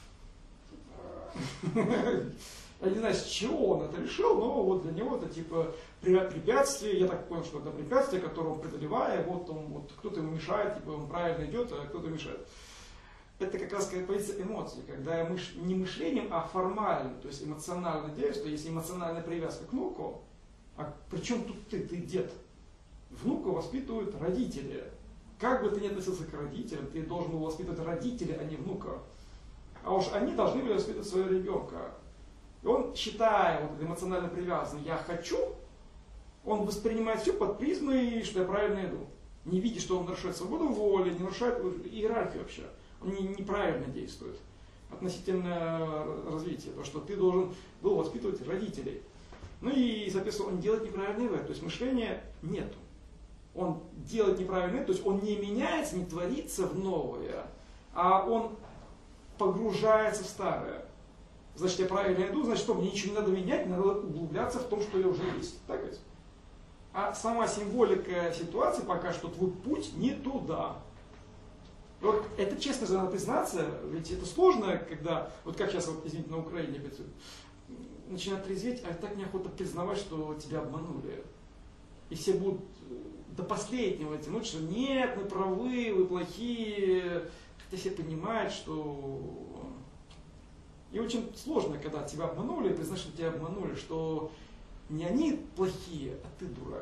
Я не знаю, с чего он это решил, но вот для него это препятствие, я так понял, что это препятствие, которое он преодолевая, вот кто-то ему мешает, он правильно идет, а кто-то мешает. Это как раз позиция эмоций, когда не мышлением, а формально, то есть эмоционально действие, есть эмоциональная привязка к внуку, а причем тут ты дед? Внука воспитывают родители. Как бы ты ни относился к родителям, ты должен был воспитывать родителей, а не внука. А уж они должны были воспитывать своего ребенка. И он, считая вот эмоционально привязанным «я хочу», он воспринимает все под призмой, что я правильно иду. Не видя, что он нарушает свободу воли, не нарушает иерархию вообще. Он неправильно действует относительно развития. То, что ты должен был воспитывать родителей. И, соответственно, он делает неправильный вывод. То есть мышления нету. Он делает неправильный вывод, то есть он не меняется, не творится в новое, а он погружается в старое. Значит, я правильно иду, значит, что мне ничего не надо менять, надо углубляться в том, что я уже есть. Так ведь? А сама символика ситуации пока что твой путь не туда. Вот это честно же надо признаться, ведь это сложно, когда, вот как сейчас, вот, извините, на Украине начинают трезветь, а так неохота признавать, что тебя обманули. И все будут до последнего тянуть, что нет, мы правы, вы плохие, хотя все понимают, что... И очень сложно, когда тебя обманули, признать, что тебя обманули, что не они плохие, а ты дурак.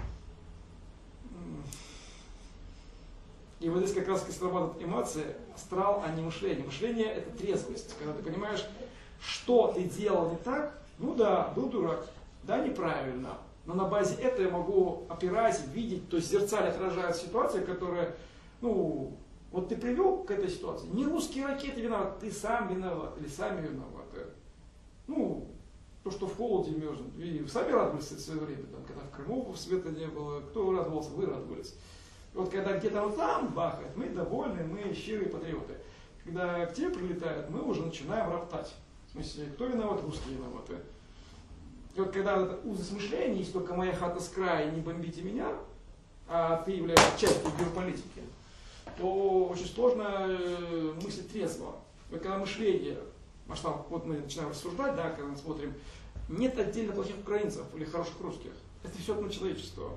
И вот здесь как раз срабатывает эмоции, астрал, а не мышление. Мышление – это трезвость, когда ты понимаешь, что ты делал не так, ну да, был дурак, да, неправильно, но на базе этого я могу опирать, видеть, то есть зеркаль отражает ситуацию, которая, ну, вот ты привел к этой ситуации, не русские ракеты виноваты, ты сам виноват или сами виноваты. Ну, то, что в холоде мерзнут, и сами радовались в свое время, там, когда в Крыму света не было, кто радовался, вы радовались. Вот когда где-то вот там бахает, мы довольны, мы щирые патриоты. Когда к тебе прилетают, мы уже начинаем роптать. В смысле, кто виноват? Русские виноваты. И вот когда это узость мышления, есть только моя хата с края, не бомбите меня, а ты являешься частью геополитики, то очень сложно мыслить трезво. Вот когда мышление, масштаб, вот мы начинаем рассуждать, да, когда мы смотрим, нет отдельно плохих украинцев или хороших русских. Это все одно человечество.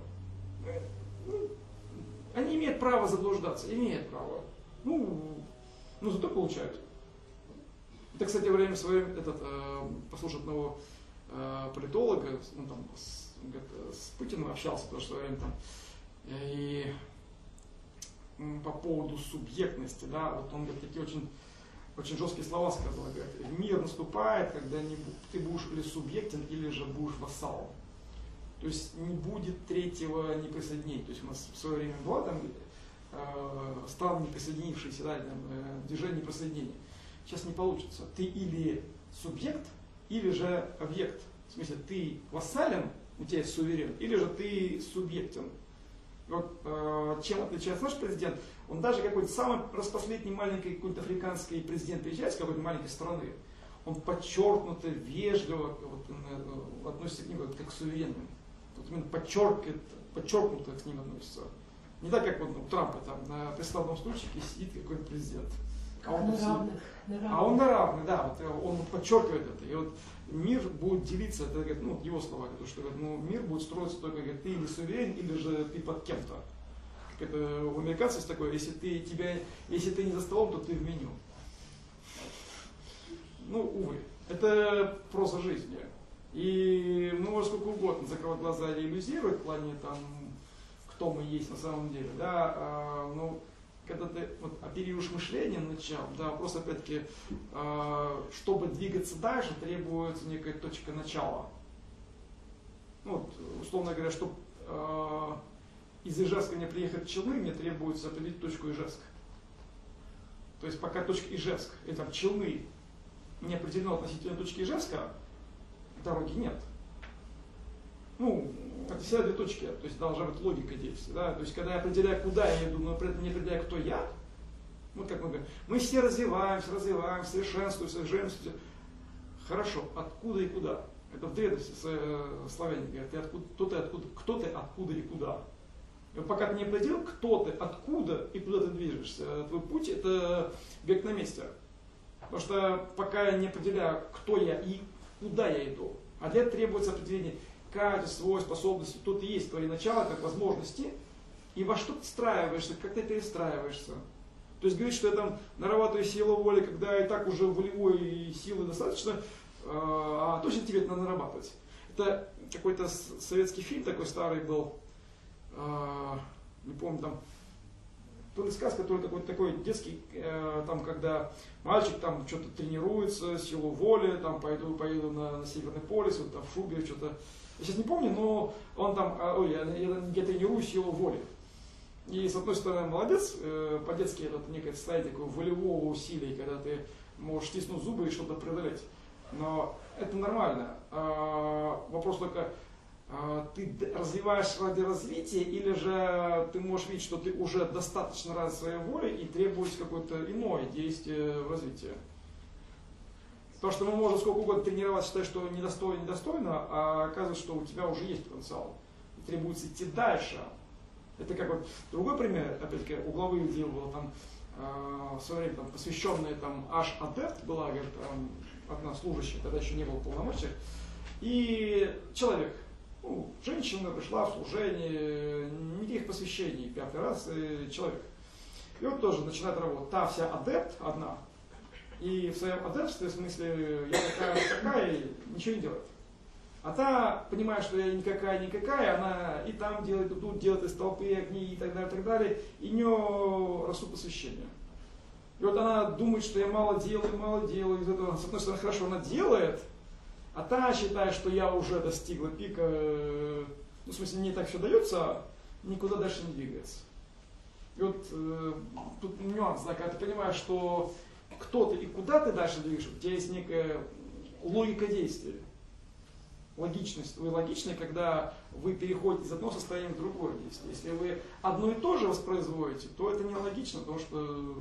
Они имеют право заблуждаться, имеют право. Ну зато получают. Это, кстати, во время своем послушал одного политолога, он там с Путиным общался, потому что в свое время там, и по поводу субъектности, да, вот он говорит, такие очень жесткие слова сказал, говорит, мир наступает, когда ты будешь или субъектен, или же будешь вассалом. То есть не будет третьего неприсоединения. То есть у нас в свое время была там страны неприсоединившиеся, да, движение неприсоединения. Сейчас не получится. Ты или субъект, или же объект. В смысле, ты вассален, у тебя есть суверен, или же ты субъектен. Вот чем отличается наш президент, он даже какой-то самый распоследний маленький какой-то африканский президент приезжает с какой-то маленькой страны, он подчеркнуто, вежливо вот, относится к ним как к суверенным. Вот именно подчеркнуто к ним относится. Не так, как вот у Трампа там на престоловом стульчике сидит какой-то президент. А он на равных, да, вот он подчеркивает это. И вот мир будет делиться, это говорит, ну, его слова, что мир будет строиться только, говорит, ты или суверен, или же ты под кем-то. Как это у американцев есть такое, если ты не за столом, то ты в меню. Ну, увы, это проза жизни. И мы можем сколько угодно закрывать глаза и иллюзировать в плане там, кто мы есть на самом деле, да, но когда ты вот, оперируешь мышлением началом, да, вопрос опять-таки, чтобы двигаться дальше, требуется некая точка начала. Ну, вот, условно говоря, чтобы из Ижевска мне приехать в Челны, мне требуется определить точку Ижевск. То есть пока точка Ижевск, или там Челны не определено относительно точки Ижевска, дороги нет. Ну, это всегда две точки, то есть должна быть логика действия. Да? То есть когда я определяю, куда я иду, но при этом не определяю, кто я, вот как мы говорим, мы все развиваемся, совершенствуемся. Хорошо, откуда и куда? Это в древности славяне говорят, кто ты, откуда и куда. И вот пока ты не определил, кто ты, откуда и куда ты движешься, твой путь это век на месте. Потому что пока я не определяю, кто я и куда я иду, а для этого требуется определение качеств, свойств, способностей, кто ты есть, твои начала, как возможности, и во что ты встраиваешься, как ты перестраиваешься. То есть говорить, что я там нарабатываю силу воли, когда и так уже волевой силы достаточно, а точно тебе это надо нарабатывать. Это какой-то советский фильм такой старый был, не помню там, то ли сказка, то ли какой-то такой детский, там, когда мальчик там что-то тренируется, силу воли, там поеду на Северный полюс, вот там в шубе что-то. Я сейчас не помню, но он там, я тренирую силу воли. И с одной стороны молодец, по-детски это некое состояние такого волевого усилия, когда ты можешь стиснуть зубы и что-то преодолеть. Но это нормально. Вопрос только, ты развиваешь ради развития, или же ты можешь видеть, что ты уже достаточно развит своей волей и требуется какое-то иное действие в развитии. Потому что мы можем сколько угодно тренироваться, считать, что недостойно, а оказывается, что у тебя уже есть потенциал. И требуется идти дальше. Это как вот другой пример, опять-таки, у главы дел было там в свое время там, посвященная там аж адепт была, говорит, одна служащая, тогда еще не было полномочий, и человек, женщина пришла в служение, никаких посвящений, 5-й раз, и человек. И вот тоже начинает работать. Та вся адепт одна, и в своем адептстве, в смысле, я такая, и ничего не делает. А та, понимая, что я никакая, она и там делает, и тут делает, из толпы огни и так далее, и у нее растут посвящения. И вот она думает, что я мало делаю, из этого, с одной стороны, хорошо она делает, а та считает, что я уже достигла пика, в смысле, мне так все дается, никуда дальше не двигается. И вот тут нюанс, да, когда ты понимаешь, что кто ты и куда ты дальше движешься, у тебя есть некая логика действия. Логичность. Вы логичны, когда вы переходите из одного состояния в другое действие. Если вы одно и то же воспроизводите, то это не логично, потому что,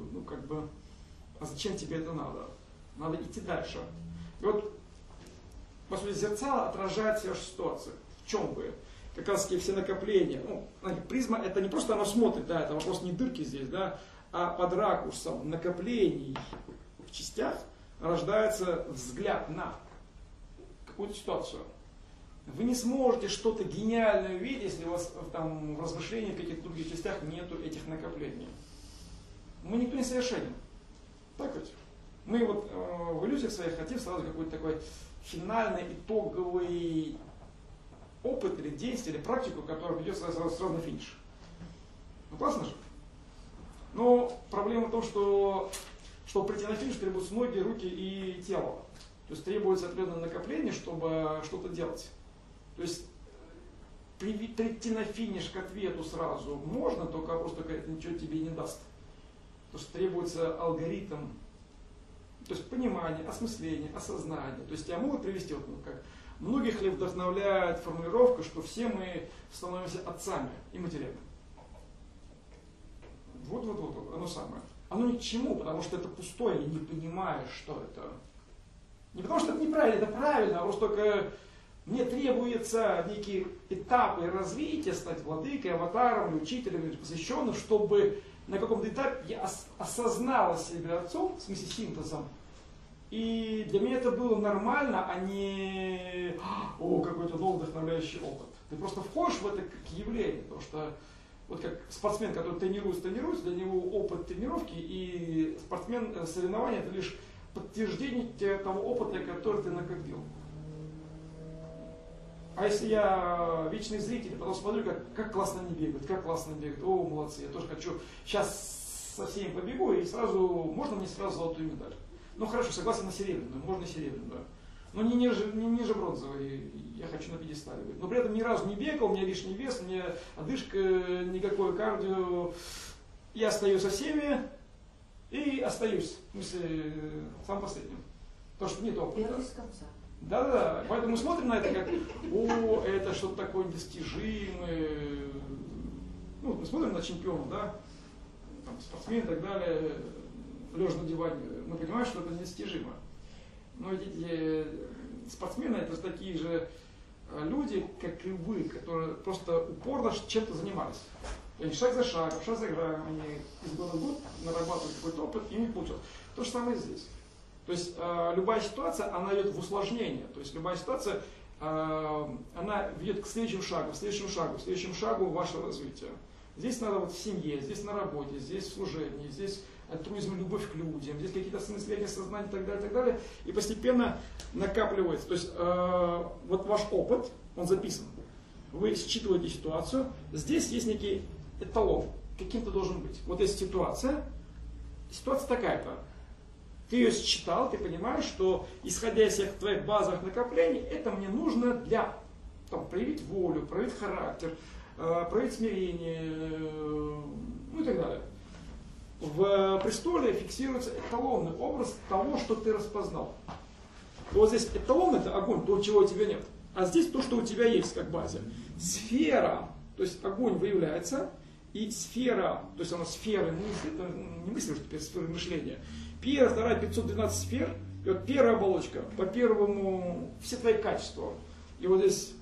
а зачем тебе это надо? Надо идти дальше. И вот, по сути, зеркало отражает все ваши ситуации. В чем вы? Как раз таки все накопления. Призма это не просто оно смотрит, да, это вопрос не дырки здесь, да, а под ракурсом накоплений в частях рождается взгляд на какую-то ситуацию. Вы не сможете что-то гениальное увидеть, если у вас там в размышлениях в каких-то других частях нету этих накоплений. Мы никто не совершенен. Так ведь? Мы вот в иллюзиях своих хотим сразу какой-то такой финальный, итоговый опыт или действие, или практику, которая ведет сразу на финиш. Классно же? Но проблема в том, что чтобы прийти на финиш, требуются ноги, руки и тело. То есть требуется определенное накопление, чтобы что-то делать. То есть прийти на финиш к ответу сразу можно, только вопрос только это ничего тебе не даст. Потому что требуется алгоритм, то есть понимание, осмысление, осознание. То есть тебя могут привести, вот, как многих ли вдохновляет формулировка, что все мы становимся отцами и матерями. Вот, оно самое. Оно ни к чему, потому что это пустое, и не понимаешь, что это. Не потому что это неправильно, это правильно, а просто только мне требуются некие этапы развития, стать владыкой, аватаром, учителем, посвященным, чтобы на каком-то этапе я осознала себя отцом, в смысле синтезом. И для меня это было нормально, а не какой-то новый вдохновляющий опыт. Ты просто входишь в это как явление, потому что вот как спортсмен, который тренируется, для него опыт тренировки и спортсмен соревнования это лишь подтверждение того опыта, который ты накопил. А если я вечный зритель, потом смотрю, как классно они бегают, о, молодцы, я тоже хочу, сейчас со всеми побегу, и сразу, можно мне сразу золотую медаль? Ну хорошо, согласен на серебряную, можно и серебряную. Но не ниже бронзовой, я хочу на пьедестале быть. Но при этом ни разу не бегал, у меня лишний вес, у меня одышка, никакое кардио. Я стою со всеми и остаюсь, в смысле, сам последним. Потому что нет опыта. Первый с конца. Да. Поэтому мы смотрим на это как, это что-то такое недостижимое. Мы смотрим на чемпиона, да, там, спортсмен и так далее, лежа на диване. Мы понимаем, что это недостижимо. Но эти спортсмены это такие же люди, как и вы, которые просто упорно чем-то занимались. Они шаг за шагом, они из года в год нарабатывают какой-то опыт, и у них получилось. То же самое и здесь. То есть любая ситуация, она идет в усложнение. То есть любая ситуация, она ведет к следующему шагу вашего развития. Здесь надо вот в семье, здесь на работе, здесь в служении, здесь альтруизм, любовь к людям, здесь какие-то осмысления, сознания и так далее, и постепенно накапливается. То есть вот ваш опыт, он записан. Вы считываете ситуацию, здесь есть некий эталон, каким-то должен быть. Вот есть ситуация такая-то. Ты ее считал, ты понимаешь, что исходя из всех твоих базовых накоплений, это мне нужно для проявить волю, проявить характер, проявить смирение, и так далее. В престоле фиксируется эталонный образ того, что ты распознал. Вот здесь эталон это огонь, то, чего у тебя нет. А здесь то, что у тебя есть как базе. Сфера, то есть огонь выявляется, и сфера, то есть она сферы мысли, это не мысли, что теперь сферы мышления. Первая, вторая, 512 сфер, и вот первая оболочка, по первому, все твои качества. И вот здесь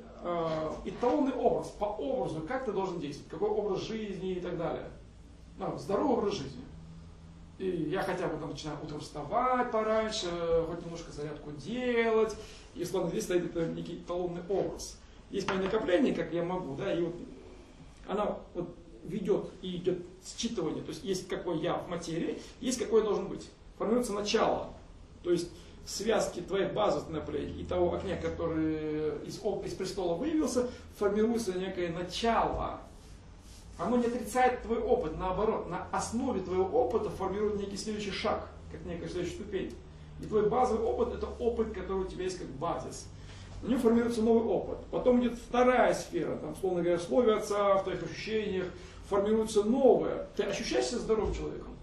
эталонный образ, по образу, как ты должен действовать, какой образ жизни и так далее. Здоровый образ жизни. И я хотя бы там начинаю утром вставать пораньше, хоть немножко зарядку делать. И, словно, здесь стоит это некий эталонный образ. Есть мое накопление, как я могу, да, и вот она вот ведет и идет считывание. То есть есть какой я в материи, есть какой я должен быть. Формируется начало. То есть связки твоей базы накопления и того огня, который из престола выявился, формируется некое начало. Оно не отрицает твой опыт, наоборот, на основе твоего опыта формирует некий следующий шаг, как некая следующая ступень. И твой базовый опыт – это опыт, который у тебя есть как базис. На нем формируется новый опыт. Потом идет вторая сфера, там, условно говоря, в слове отца, в твоих ощущениях, формируется новое. Ты ощущаешь себя здоровым человеком?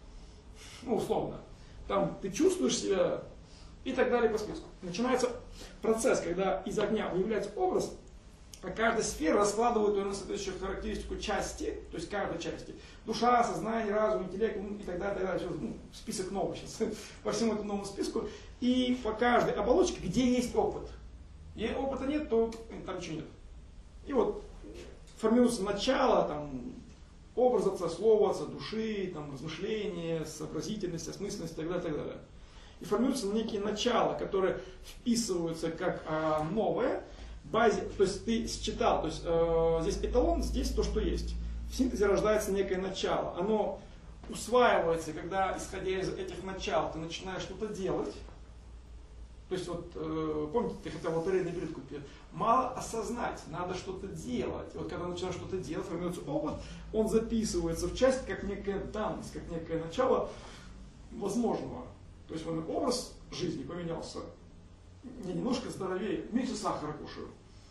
Ну, условно. Там ты чувствуешь себя и так далее по списку. Начинается процесс, когда из огня выявляется образ, а каждая сфера раскладывает ее на соответствующую характеристику части, то есть каждой части. Душа, сознание, разум, интеллект и так далее. Список новый сейчас, по всему этому новому списку. И по каждой оболочке, где есть опыт. Если опыта нет, то там ничего нет. И вот формируется начало, там, образ отца, слово отца, души, там, размышления, сообразительность, осмысленность и так далее, и так далее. И формируются некие начала, которые вписываются как новое, базе, то есть ты считал, то есть здесь эталон, здесь то, что есть. В синтезе рождается некое начало. Оно усваивается, когда, исходя из этих начал, ты начинаешь что-то делать. То есть вот, помните, ты хотел лотерейный билет купить. Мало осознать, надо что-то делать. И вот когда начинаешь что-то делать, формируется опыт, он записывается в часть как некая данность, как некое начало возможного. То есть мой образ жизни поменялся. Я немножко здоровее, меньше сахара кушаю.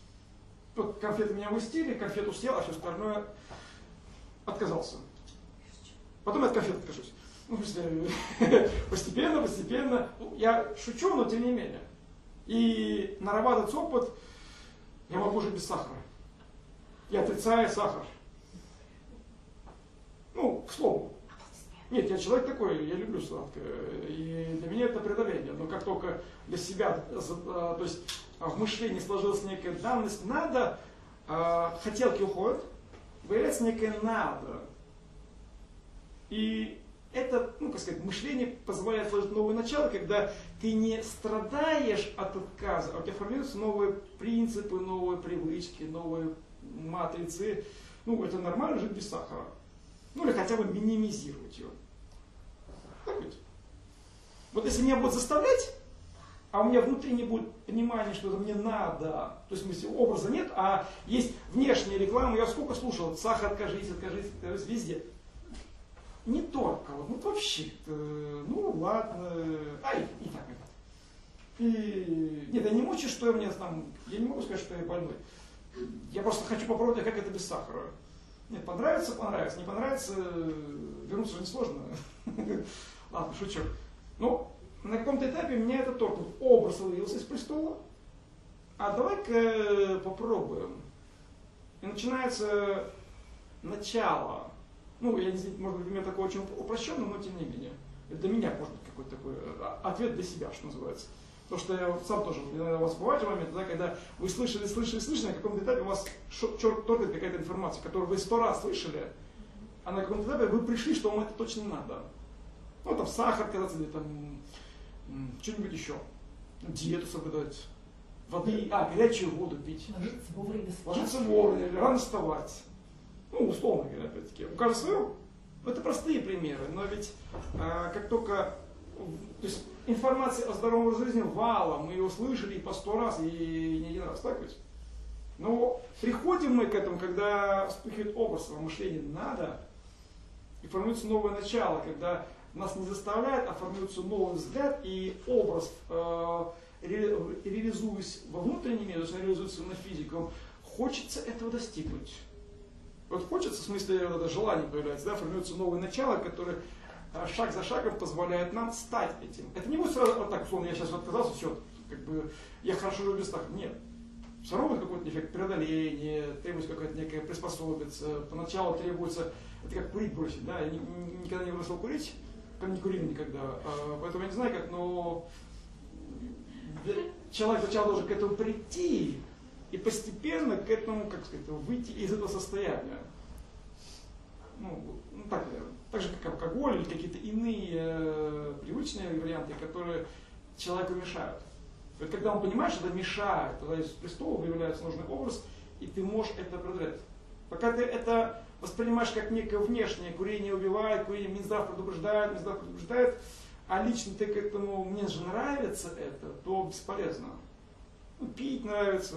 Вот конфеты меня выстили, конфету съел, а все остальное отказался. Потом я от конфет откажусь. Ну, постепенно. Я шучу, но тем не менее. И нарабатывать опыт я могу жить без сахара. Я отрицаю сахар. Ну, к слову. Нет, я человек такой, я люблю сладкое. И для меня это преодоление. Но как только для себя, то есть в мышлении сложилась некая данность надо, хотелки уходят, появляется некое надо. И это, ну, как сказать, мышление позволяет сложить новое начало, когда ты не страдаешь от отказа, а у тебя формируются новые принципы, новые привычки, новые матрицы. Ну, это нормально жить без сахара. Ну, или хотя бы минимизировать его. Так ведь? Вот если меня будут заставлять, а у меня внутри не будет понимания, что это мне надо, то есть, в смысле, образа нет, а есть внешняя реклама, я сколько слушал, сахар откажись, везде. Не только, вот вообще, ну ладно, и так. И, нет, я не мучаюсь, что я мне там, я не могу сказать, что я больной. Я просто хочу попробовать, как это без сахара. Нет, понравится, не понравится, вернуться же несложно. Ладно, шучу. Но на каком-то этапе меня это торкнул. Образ выявился из престола. А давай-ка попробуем. И начинается начало. Ну, я не знаю, может быть, у меня такой очень упрощенный, но тем не менее. Это для меня может быть какой-то такой ответ для себя, что называется. Потому что я сам тоже, иногда у вас бывают моменты, да, когда вы слышали, на каком-то этапе у вас торкает какая-то информация, которую вы 100 раз слышали, а на каком-то этапе вы пришли, что вам это точно надо. Ну, там сахар отказаться, или там что-нибудь еще. Диету соблюдать, воды, горячую воду пить. Ложиться вовремя, или рано вставать. Ну, условно говоря, опять-таки. У каждого свое. Это простые примеры, но ведь как только... То есть информация о здоровом образе жизни валом, мы ее слышали и по 100 раз, и не один раз, так ведь? Но приходим мы к этому, когда вспыхивает образ, мышление надо, и формируется новое начало, когда нас не заставляет, а формируется новый взгляд, и образ, реализуясь во внутреннем мире, то есть реализуется на физику, хочется этого достигнуть. Вот хочется, в смысле, вот это желание появляется, да, формируется новое начало, которое шаг за шагом позволяет нам стать этим. Это не будет сразу вот так, условно, я сейчас отказался, все, как бы, я хорошо живу без сахара. Нет. Все равно будет какой-то эффект преодоления, требуется какая-то некая приспособиться. Поначалу требуется, это как курить бросить, да, я никогда не бросил курить, не курил никогда, поэтому я не знаю как, но человек сначала должен к этому прийти и постепенно к этому, как сказать, выйти из этого состояния. Ну так, наверное. Так же, как алкоголь или какие-то иные привычные варианты, которые человеку мешают. И вот когда он понимает, что это мешает, тогда из престола выявляется нужный образ, и ты можешь это преодолеть. Пока ты это воспринимаешь как некое внешнее, курение убивает, курение Минздрав предупреждает, а лично ты к этому, мне же нравится это, то бесполезно. Ну, пить нравится.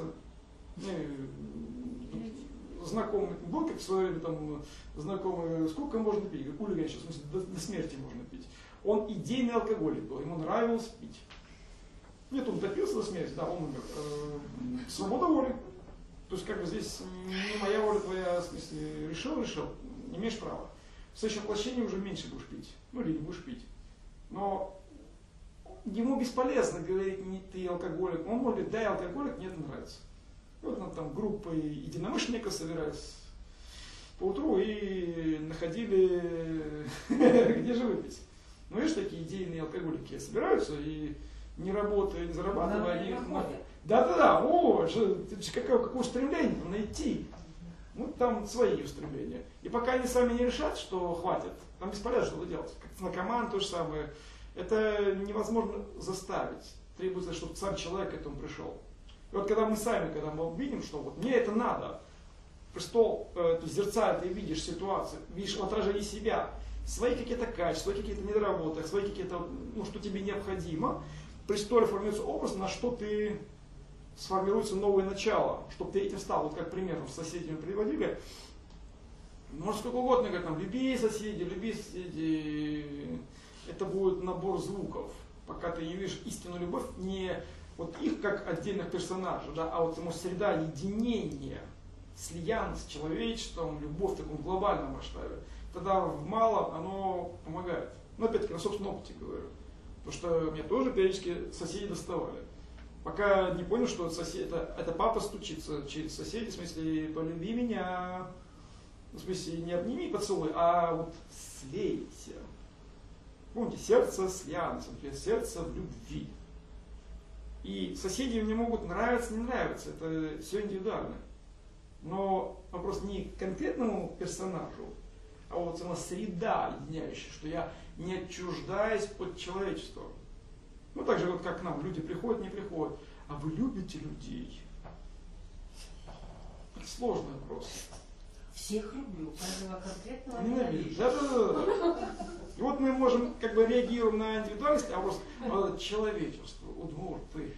Знакомый, был как в свое время там, знакомый, сколько можно пить? Ульга сейчас, в смысле, до смерти можно пить. Он идейный алкоголик был, ему нравилось пить. Нет, он допился до смерти, да, он умер. Свобода воли. То есть как бы здесь не моя воля твоя, в смысле, решил, не имеешь права. В следующем воплощении уже меньше будешь пить. Ну или не будешь пить. Но ему бесполезно говорить, не ты алкоголик. Он может говорить, да, я алкоголик, мне это нравится. И вот мы там группой единомышленников собирались поутру и находили, где же выпить. Ну, видишь, такие идейные алкоголики собираются и не работая, не зарабатывая, они... Да, о, какое устремление найти. Ну, там свои устремления. И пока они сами не решат, что хватит, там бесполезно что-то делать. Как наркоман то же самое. Это невозможно заставить. Требуется, чтобы сам человек к этому пришел. И вот когда мы видим, что вот мне это надо, престол, ты зерцаль, ты видишь ситуацию, видишь в отражении себя, свои какие-то качества, свои какие-то недоработки, свои какие-то, ну, что тебе необходимо, в престоле формируется образ, на что ты сформируется новое начало, чтобы ты этим стал. Вот как пример с соседями приводили. Может сколько угодно говорят, там, люби соседей, это будет набор звуков. Пока ты не видишь истинную любовь, не вот их как отдельных персонажей, да, а вот ему среда единения, слиян с человечеством, любовь в таком глобальном масштабе, тогда в малом оно помогает. Но опять-таки на собственном опыте говорю. Потому что мне тоже периодически соседи доставали. Пока не понял, что это папа стучится через соседей, в смысле, полюби меня, в смысле, не обними и поцелуй, а вот слейся. Помните, сердце слянется, сердце в любви. И соседи мне могут нравиться, не нравиться, это все индивидуально. Но вопрос не к конкретному персонажу, а вот сама среда единяющая, что я не отчуждаюсь от человечества. Ну, так же, вот как к нам, люди приходят, не приходят. А вы любите людей? Это сложный вопрос. Всех люблю, каждого конкретного ненавижу. Да. И вот мы можем, как бы, реагируем на индивидуальность, а просто человечество, удмурты,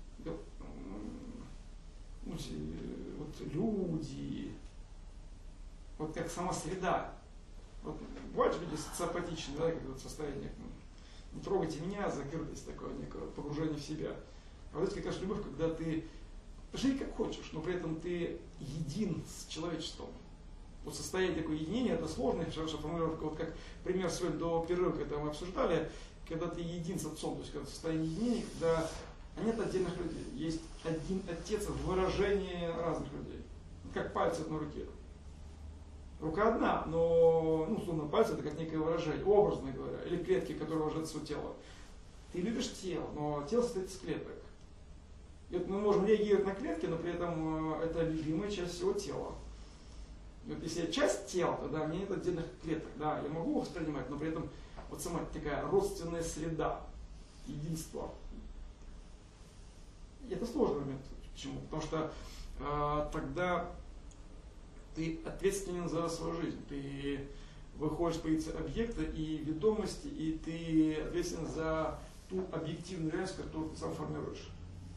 вот люди, вот как сама среда. Вот, бывают же люди социопатичные, да, как вот состояние, не трогайте меня, закрытость такое, некое погружение в себя. А вот это как раз любовь, когда ты живи как хочешь, но при этом ты един с человечеством. Вот состояние такое единения, это сложная формулировка, вот как пример сегодня до перерыва, когда мы обсуждали, когда ты един с отцом, то есть когда состояние единения, когда нет отдельных людей, есть один отец в выражении разных людей, как пальцы на руке. Рука одна, но, ну, условно, пальцы это как некое выражение, образно говоря, или клетки, которые ложатся в тело. Ты любишь тело, но тело состоит из клеток. И вот мы можем реагировать на клетки, но при этом это любимая часть всего тела. И вот если я часть тела, тогда мне нет отдельных клеток. Да, я могу воспринимать, но при этом вот сама такая родственная среда, единство. И это сложный момент. Почему? Потому что тогда ты ответственен за свою жизнь. Ты выходишь с позиции объекта и ведомости, и ты ответственен за ту объективную реальность, которую ты сам формируешь.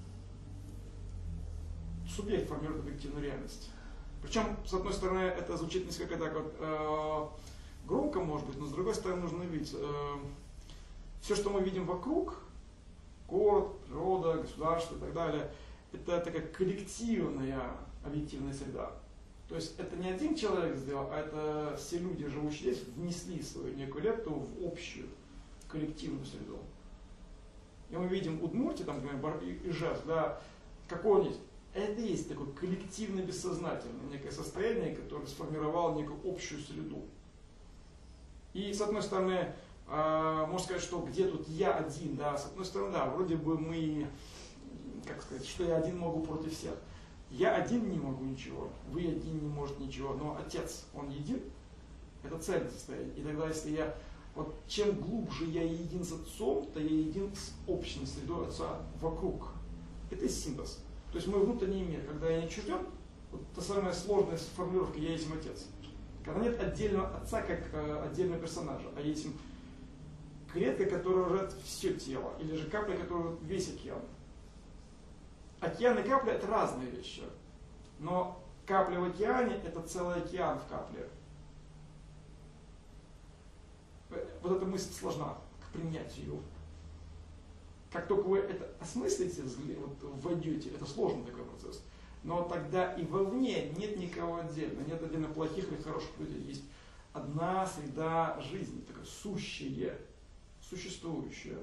Субъект формирует объективную реальность. Причем, с одной стороны, это звучит несколько так вот громко, может быть, но с другой стороны, нужно видеть, все, что мы видим вокруг, город, природа, государство и так далее, это такая коллективная объективная среда. То есть это не один человек сделал, а это все люди, живущие здесь, внесли свою некую лепту в общую коллективную среду. И мы видим Удмуртию, там, например, Ижевск, да, какой он есть? это и есть такое коллективное бессознательное, некое состояние, которое сформировало некую общую среду. И с одной стороны, можно сказать, что где тут я один, да, с одной стороны, да, вроде бы мы, как сказать, что я один могу против всех. Я один не могу ничего, вы один не можете ничего, но Отец, Он един, это цельное состояние. И тогда, если я, вот чем глубже я един с Отцом, то я един с общей средой Отца вокруг. Это синтез. То есть мой внутренний мир, когда я не отчужден, вот та самая сложная формулировка «я есть Отец». Когда нет отдельного Отца как отдельного персонажа, а есть клетка, которая рожает все тело, или же капля, которая рожает весь океан. Океан и капля – это разные вещи, но капля в океане – это целый океан в капле. Вот эта мысль сложна к принятию. Как только вы это осмыслите, вот войдете, это сложный такой процесс. Но тогда и вовне нет никого отдельно, нет отдельно плохих или хороших людей. Есть одна среда жизни, такая сущая, существующая.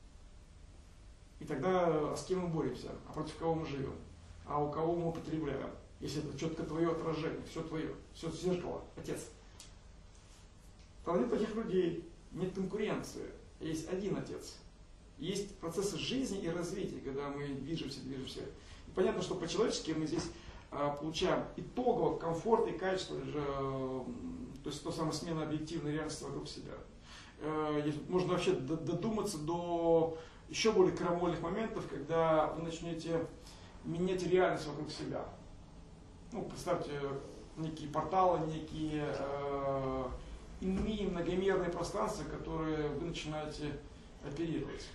И тогда с кем мы боремся, а против кого мы живем, а у кого мы употребляем. Если это четко твое отражение, все зеркало, Отец. Тогда нет плохих людей, нет конкуренции, есть один Отец. Есть процессы жизни и развития, когда мы движемся. И понятно, что по-человечески мы здесь получаем итогово комфорт и качество, то есть то самое смена объективной реальности вокруг себя. Можно вообще додуматься до еще более крамольных моментов, когда вы начнете менять реальность вокруг себя. Ну, представьте, некие порталы, некие иные многомерные пространства, которые вы начинаете оперировать.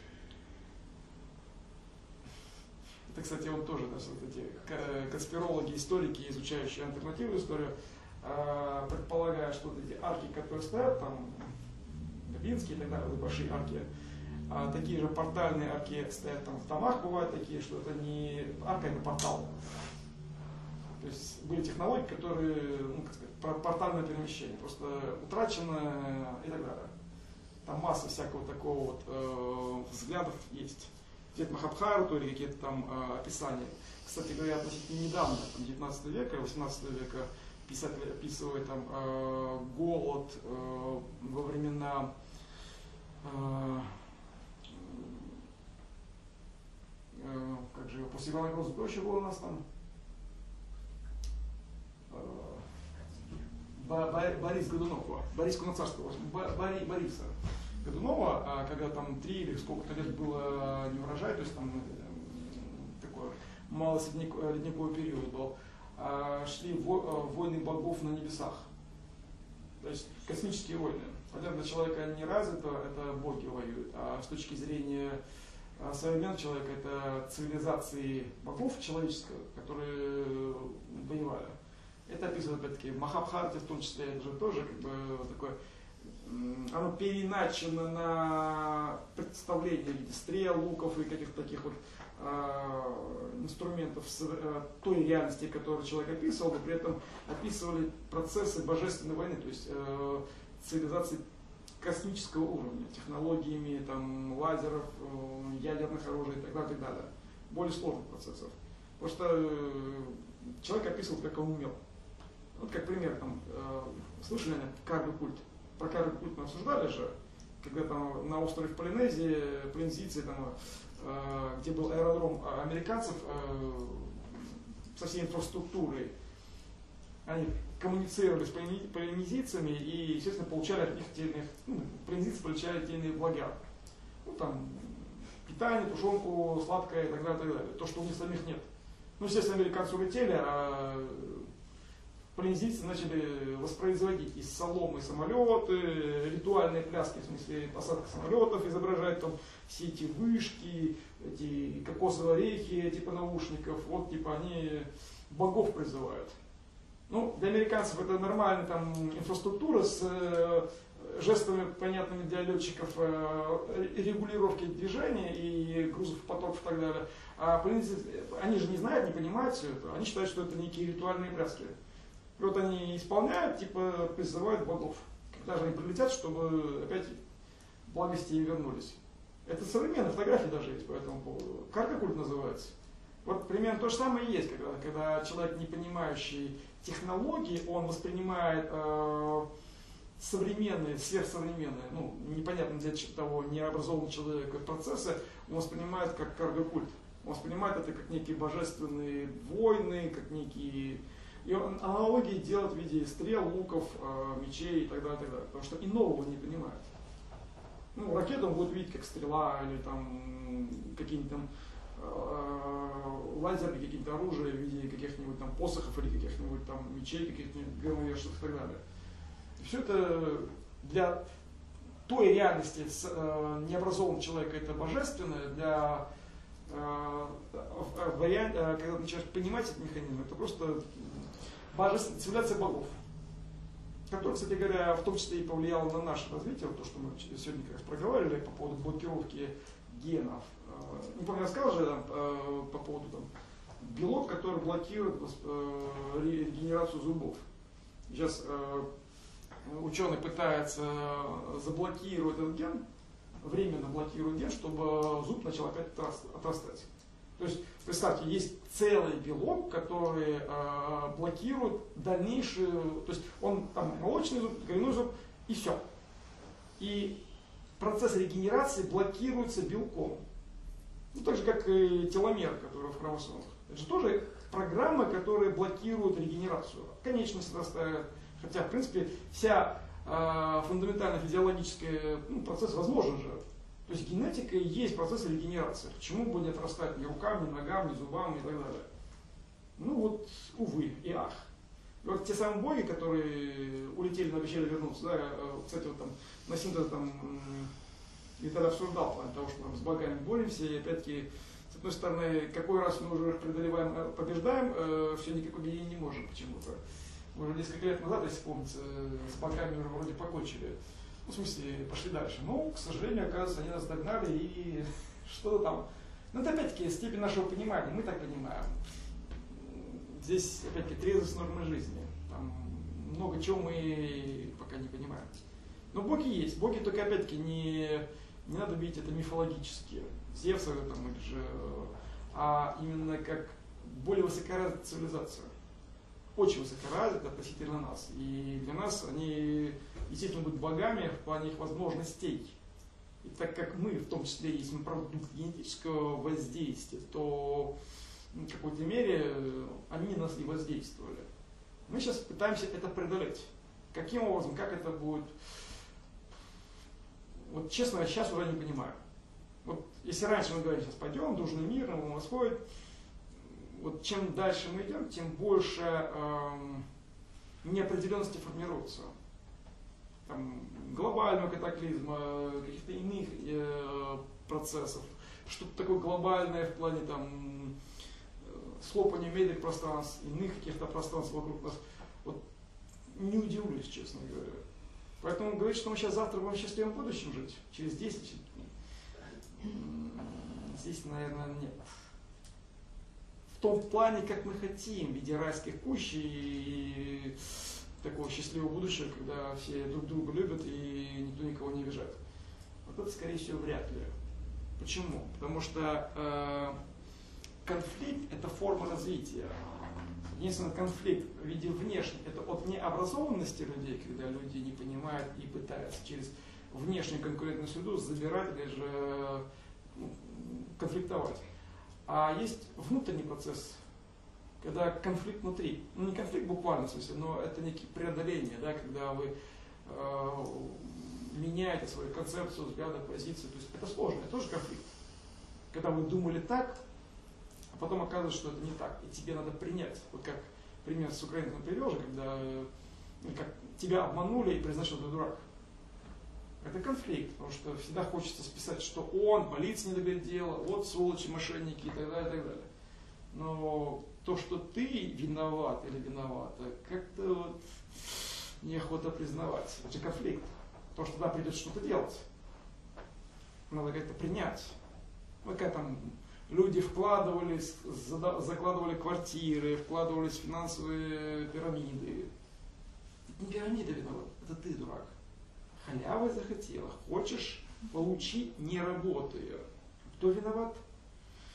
Это, кстати, он тоже, да, эти конспирологи, историки, изучающие альтернативную историю, предполагают, что вот эти арки, которые стоят там, Кабинские и так далее, большие арки, такие же портальные арки стоят там в домах, бывают такие, что это не арка, это портал. То есть были технологии, которые, ну, как сказать, портальное перемещение, просто утрачено и так далее. Там масса всякого такого вот взглядов есть. Где-то Махабхарату или какие-то там описания. Кстати говоря, относительно недавно, там, 19 века, 18 века, писатель описывает там голод во времена как же после Ивана Грозного, кто еще был у нас там? Борис Годунов, Борис Кунацарского, Бориса Годунова, когда там 3 или сколько-то лет было не урожай, то есть там такой малый ледниковый период был, шли войны богов на небесах, то есть космические войны. Понятно, для человека не развито, это боги воюют, а с точки зрения современного человека это цивилизации богов человеческих, которые воевали. Это описывает опять-таки в Махабхарате, в том числе, это же тоже как бы такое, оно переиначено на представление в виде стрел, луков и каких-то таких вот инструментов той реальности, которую человек описывал, но при этом описывали процессы божественной войны, то есть цивилизации космического уровня, технологиями там, лазеров, ядерных оружий и так далее, и так далее. Более сложных процессов. Потому что человек описывал, как он умел. Вот как пример, там, слышали карго культ? Про карго культ мы обсуждали же, когда там на острове в Полинезийцы, там, где был аэродром американцев со всей инфраструктурой, они коммуницировали с полинезийцами и, естественно, получали от них полинезийцы получали те иные блага. Ну, там, питание, тушенку, сладкое и так далее, и так далее. То, что у них самих нет. Ну, естественно, американцы улетели, а полинезийцы начали воспроизводить из соломы самолеты, ритуальные пляски, в смысле посадка самолетов, изображать там все эти вышки, эти кокосовые орехи, типа наушников. Вот, типа, они богов призывают. Ну, для американцев это нормальная там инфраструктура с жестами, понятными для летчиков, регулировки движения и грузов, потоков и так далее. А они же не знают, не понимают все это. Они считают, что это некие ритуальные пляски. И вот они исполняют, типа призывают богов. Когда же они прилетят, чтобы опять благости им вернулись. Это современные фотографии даже есть по этому поводу. Карго-культ называется. Вот примерно то же самое и есть, когда человек, не понимающий технологии, он воспринимает современные, сверхсовременные, ну, непонятно для того необразованного человека процессы, он воспринимает как каргокульт. Он воспринимает это как некие божественные войны, как некие... И он аналогии делает в виде стрел, луков, мечей и так далее, потому что иного он не понимает. Ну, ракету он будет видеть как стрела или там какие-нибудь там лазерные какие-то оружия в виде каких-нибудь там посохов или каких-нибудь там мечей, каких-нибудь громовержцев и так далее. Все это для той реальности необразованного человека это божественное, для варианта, когда ты начинаешь понимать этот механизм, это просто божественная цивилизация богов, которая, кстати говоря, в том числе и повлияла на наше развитие, вот то, что мы сегодня как раз проговаривали по поводу блокировки генов. Не помню, рассказал же по поводу там, белок, который блокирует регенерацию зубов. Сейчас ученый пытается заблокировать этот ген, временно блокирует ген, чтобы зуб начал опять отрастать. То есть, представьте, есть целый белок, который блокирует дальнейшую, то есть он там молочный зуб, коренной зуб и все. И процесс регенерации блокируется белком. Ну, так же, как и теломер, который в хромосомах. Это же тоже программы, которые блокируют регенерацию. Конечность растает. Хотя, в принципе, вся фундаментальная физиологическая процесс возможен же. То есть генетика и есть процесс регенерации. Почему бы не отрастать ни руками, ни ногами, ни зубами и так далее? Ну вот, увы и ах. И вот те самые боги, которые улетели, но обещали вернуться, да, кстати, вот там Насинда там Виталий обсуждал план того, что мы с богами боремся, и опять-таки, с одной стороны, какой раз мы уже их преодолеваем, побеждаем, все никакой беды не можем почему-то. Мы уже несколько лет назад, если помните, с богами уже вроде покончили. Ну, в смысле, пошли дальше. Но, к сожалению, оказывается, они нас догнали и что-то там. Но это опять-таки степень нашего понимания, мы так понимаем. Здесь, опять-таки, трезвость нормы жизни. Там много чего мы пока не понимаем. Но боги есть. Боги только, опять-таки, не надо видеть это мифологические. Зевсы там, или же, а именно как более высокоразвитая цивилизация. Очень высокоразвита относительно нас. И для нас они, естественно, будут богами в плане их возможностей. И так как мы, в том числе, есть продукт генетического воздействия, то в какой-то мере они на нас и воздействовали. Мы сейчас пытаемся это преодолеть. Каким образом, как это будет? Вот честно, я сейчас уже не понимаю. Вот если раньше мы говорили, сейчас пойдем, дружный мир, он восходит, вот чем дальше мы идем, тем больше неопределенности формируется. Там, глобального катаклизма, каких-то иных процессов, что-то такое глобальное в плане там, слопания медиа пространств, иных каких-то пространств вокруг нас. Вот, не удивлюсь, честно говоря. Поэтому говорить, что мы сейчас завтра будем в счастливом будущем жить, через 10 дней, здесь, наверное, нет. В том плане, как мы хотим, в виде райских кущ и такого счастливого будущего, когда все друг друга любят и никто никого не обижает. Вот это, скорее всего, вряд ли. Почему? Потому что конфликт – это форма развития. Единственный конфликт в виде внешней – это от необразованности людей, когда люди не понимают и пытаются через внешнюю конкурентную среду забирать или же конфликтовать. А есть внутренний процесс, когда конфликт внутри. Ну, не конфликт буквально в смысле, но это некие преодоления, да, когда вы меняете свою концепцию, взгляды, позицию. То есть это сложно, это тоже конфликт. Когда вы думали так, а потом оказывается, что это не так, и тебе надо принять. Вот как пример с украинцем привел же, когда как тебя обманули и признать, что ты дурак. Это конфликт, потому что всегда хочется списать, что он, полиция не доглядела, вот сволочи, мошенники и так далее, и так далее. Но то, что ты виноват или виновата, как-то вот неохота признавать. Это же конфликт. Потому что тогда придется что-то делать. Надо как-то принять. Вот когда там люди вкладывались, закладывали квартиры, вкладывались в финансовые пирамиды. Это не пирамида виновата, это ты дурак. Халявы захотела. Хочешь, получи, не работая. Кто виноват?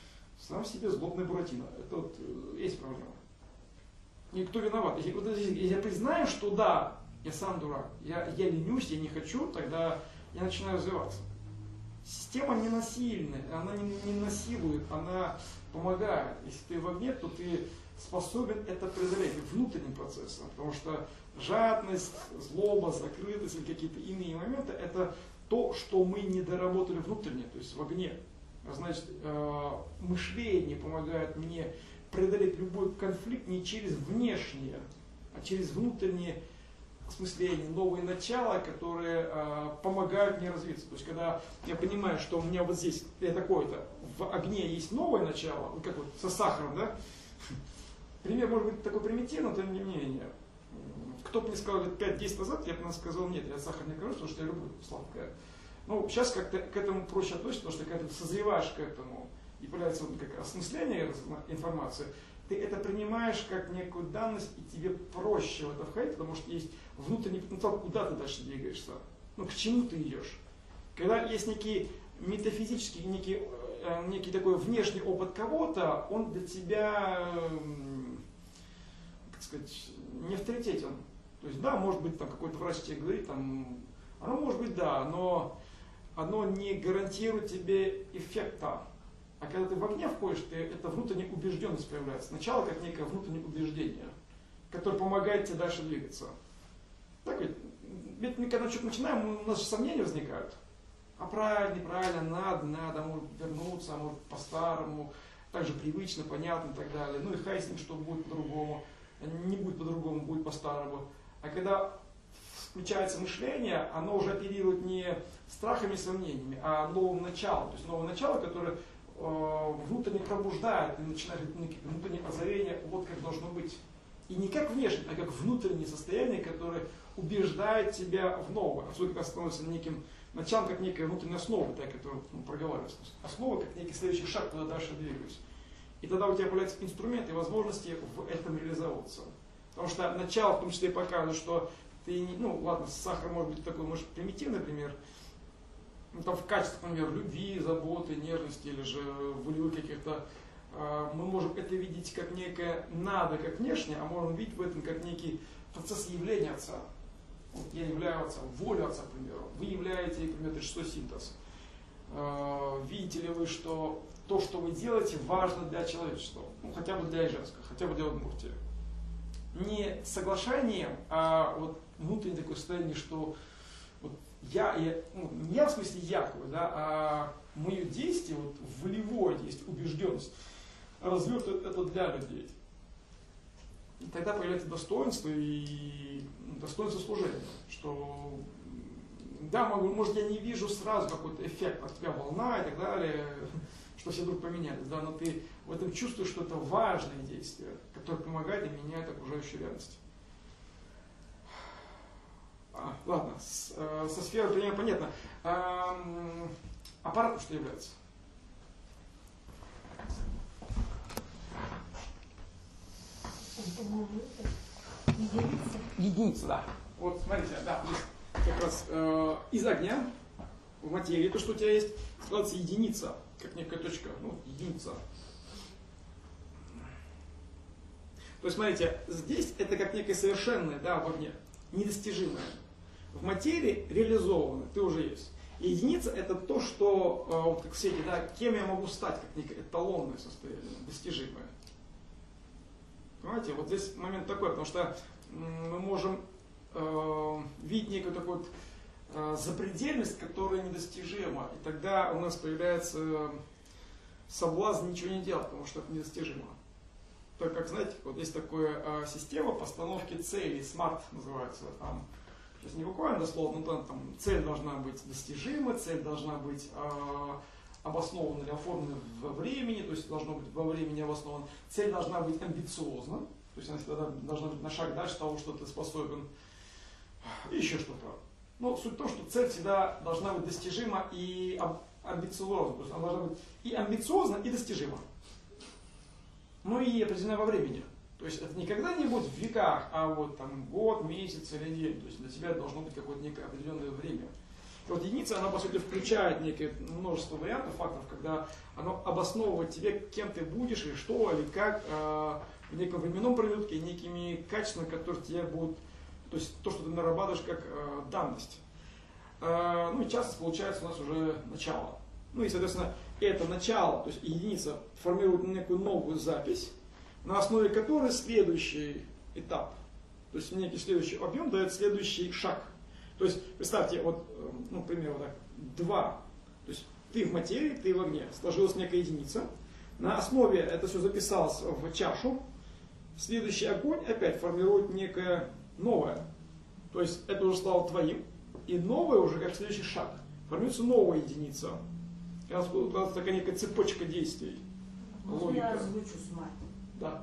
сам себе злобный Буратино. Это вот есть проблема. И кто виноват? Если я признаю, что да, я сам дурак, я ленюсь, я не хочу, тогда я начинаю развиваться. Система не насильная, она не насилует, она помогает. Если ты вовне, то ты способен это преодолеть внутренним процессом, потому что жадность, злоба, закрытость или какие-то иные моменты – это то, что мы не доработали внутренне, то есть вовне. Значит, мышление помогает мне преодолеть любой конфликт не через внешнее, а через внутреннее осмысление, новые начала, которые помогают мне развиться. То есть, когда я понимаю, что у меня вот здесь, я такой-то, в огне есть новое начало, вот как вот со сахаром, да? Пример может быть такой примитивный, но тем не менее. Кто бы мне сказал 5-10 назад, я бы сказал, нет, я сахар не короче, потому что я люблю сладкое. Ну, сейчас как-то к этому проще относиться, потому что когда ты созреваешь к этому, и появляется вот как осмысление информации, ты это принимаешь как некую данность, и тебе проще в это входить, потому что есть внутренний потенциал, куда ты дальше двигаешься, ну, к чему ты идешь. Когда есть некий метафизический, некий такой внешний опыт кого-то, он для тебя, как сказать, не авторитетен. То есть, да, может быть, там какой-то врач тебе говорит, там, оно может быть, да, но оно не гарантирует тебе эффекта. А когда ты в огне входишь, это внутренняя убежденность появляется. Сначала как некое внутреннее убеждение, которое помогает тебе дальше двигаться. Так ведь мы когда что-то начинаем, у нас же сомнения возникают. А правильно, неправильно, надо, может вернуться, а может по-старому, так же привычно, понятно и так далее. Ну и хай с ним, что будет по-другому, не будет по-другому, будет по-старому. А когда включается мышление, оно уже оперирует не страхами и сомнениями, а новым началом. То есть новое начало, которое внутренне пробуждает, и начинает внутреннее озарение, вот как должно быть. И не как внешнее, а как внутреннее состояние, которое убеждает тебя в новое. Особенно когда становится неким началом, как некая внутренняя основа, та, которая проговаривается. Основа, как некий следующий шаг, куда дальше двигаюсь. И тогда у тебя появляются инструменты и возможности в этом реализовываться. Потому что начало в том числе показывает, что ты, ну ладно, сахар может быть такой, может, примитивный пример, ну, там в качестве, например, любви, заботы, нежности или же волевых каких-то, мы можем это видеть как некое надо, как внешнее, а можем видеть в этом как некий процесс явления Отца. Вот я являю Отца, волю Отца, к примеру. Вы являете, к примеру, это шестой синтез. Видите ли вы, что то, что вы делаете, важно для человечества, ну, хотя бы для Ижевска, хотя бы для Удмуртии. Не соглашением, а вот внутреннее такое состояние, что вот не я в смысле якобы, да, а мое действие, вот волевое действие, убежденность, развертывает это для людей. И тогда появляется достоинство и достоинство служения, что да, может я не вижу сразу какой-то эффект от тебя, волна и так далее, что все вдруг поменялись, да, но ты в этом чувствуешь, что это важное действие, которое помогает и меняет окружающую реальность. Ладно, со сферой примерно понятно. Аппарат что является? Единица, да. Вот смотрите, да, как раз из огня в материи, то, что у тебя есть, складывается единица, как некая точка, ну, единица. То есть, смотрите, здесь это как некое совершенное, да, в огне, недостижимое. В материи реализовано, ты уже есть. И единица это то, что, вот как в свете, да, кем я могу стать, как некое эталонное состояние, достижимое. Понимаете, вот здесь момент такой, потому что мы можем видеть некую такую вот, запредельность, которая недостижима. И тогда у нас появляется соблазн ничего не делать, потому что это недостижимо. Так как, знаете, вот есть такая система постановки целей, SMART называется, там, сейчас не буквально дословно, но там цель должна быть достижима, цель должна быть обоснована или оформлена во времени, то есть должно быть во времени обосновано. Цель должна быть амбициозна, то есть она всегда должна быть на шаг дальше того, что ты способен, и еще что-то. Но суть в том, что цель всегда должна быть достижима и амбициозна, то есть она должна быть и амбициозна, и достижима. Ну и определена во времени. То есть это никогда не будет в веках, а вот там год, месяц или день. То есть для тебя должно быть какое-то некое определенное время. Вот единица, она по сути включает некое множество вариантов, факторов, когда оно обосновывает тебе, кем ты будешь, и что, или как, в неком временном промежутке, некими качествами, которые тебе будут, то есть то, что ты нарабатываешь как данность. Ну и часто получается у нас уже начало. Ну и, соответственно, это начало, то есть единица формирует некую новую запись, на основе которой следующий этап, то есть некий следующий объем дает следующий шаг. То есть, представьте, вот, ну, к примеру, вот так, 2. То есть ты в материи, ты в огне. Сложилась некая единица. На основе это все записалось в чашу. Следующий огонь опять формирует некое новое. То есть это уже стало твоим. И новое уже как следующий шаг. Формируется новая единица. Это такая некая цепочка действий. Можно я озвучу с мать? Да.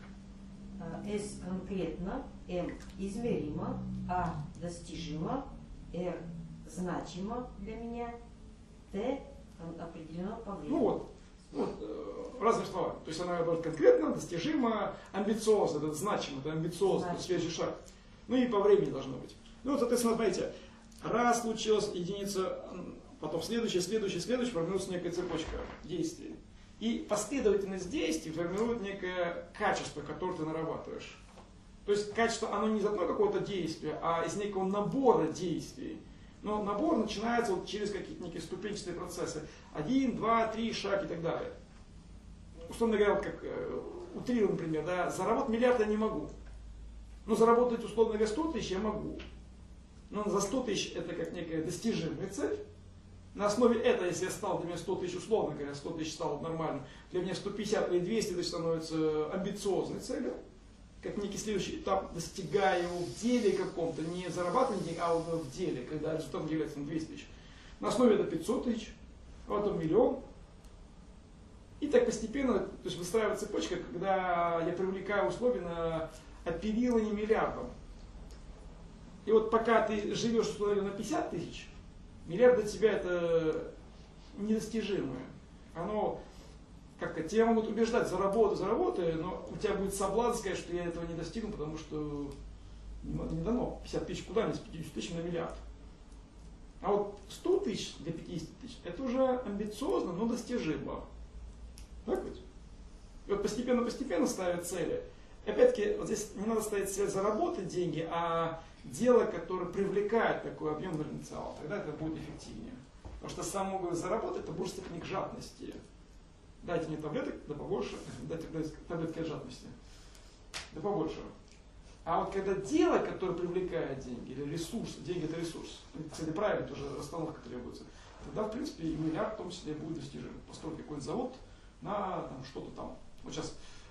S конкретно, M измеримо, A достижимо, R значимо для меня, T определено по времени. Ну вот, разные слова. То есть она говорит конкретно, достижимо, амбициозно, это значимо, это амбициозно, это следующий шаг. Ну и по времени должно быть. Ну вот, соответственно, смотрите, раз случилась единица, потом следующая, формируется некая цепочка действий. И последовательность действий формирует некое качество, которое ты нарабатываешь. То есть качество, оно не из одного какого-то действия, а из некого набора действий. Но набор начинается вот через какие-то некие ступенчатые процессы. 1, 2, 3 шаг и так далее. Условно говоря, вот как утрированный пример, да, заработать миллиард я не могу. Но заработать, условно говоря, 100 тысяч я могу. Но за 100 тысяч это как некая достижимая цель. На основе этого, если я стал для меня 100 тысяч, условно говоря, 100 тысяч стало нормально, для меня 150 или 200 тысяч становится амбициозной целью, как некий следующий этап, достигая его в деле каком-то, не зарабатывание денег, а уже в деле, когда результатом является на 200 тысяч. На основе это 500 тысяч, а потом миллион. И так постепенно, то есть выстраивается цепочка, когда я привлекаю условия на оперирование миллиардом. И вот пока ты живешь условия на 50 тысяч, миллиард для тебя это недостижимое. Оно как-то тебя могут убеждать, заработай, но у тебя будет соблазн сказать, что я этого не достигну, потому что не дано. 50 тысяч куда, с 50 тысяч на миллиард. А вот 100 тысяч для 50 тысяч, это уже амбициозно, но достижимо. Так ведь? И вот постепенно ставят цели. Опять-таки, вот здесь не надо ставить цель заработать деньги, а дело, которое привлекает такой объем потенциала. Тогда это будет эффективнее. Потому что само заработать, это будет степень к жадности. Дайте мне таблеток, да побольше. Дайте таблетки от жадности. Да побольше. А вот когда дело, которое привлекает деньги, или ресурс, деньги это ресурс, кстати, правильно, тоже расстановка требуется, тогда, в принципе, и миллиард в том числе будет достижим. Построить какой-нибудь завод на там, что-то там. Вот сейчас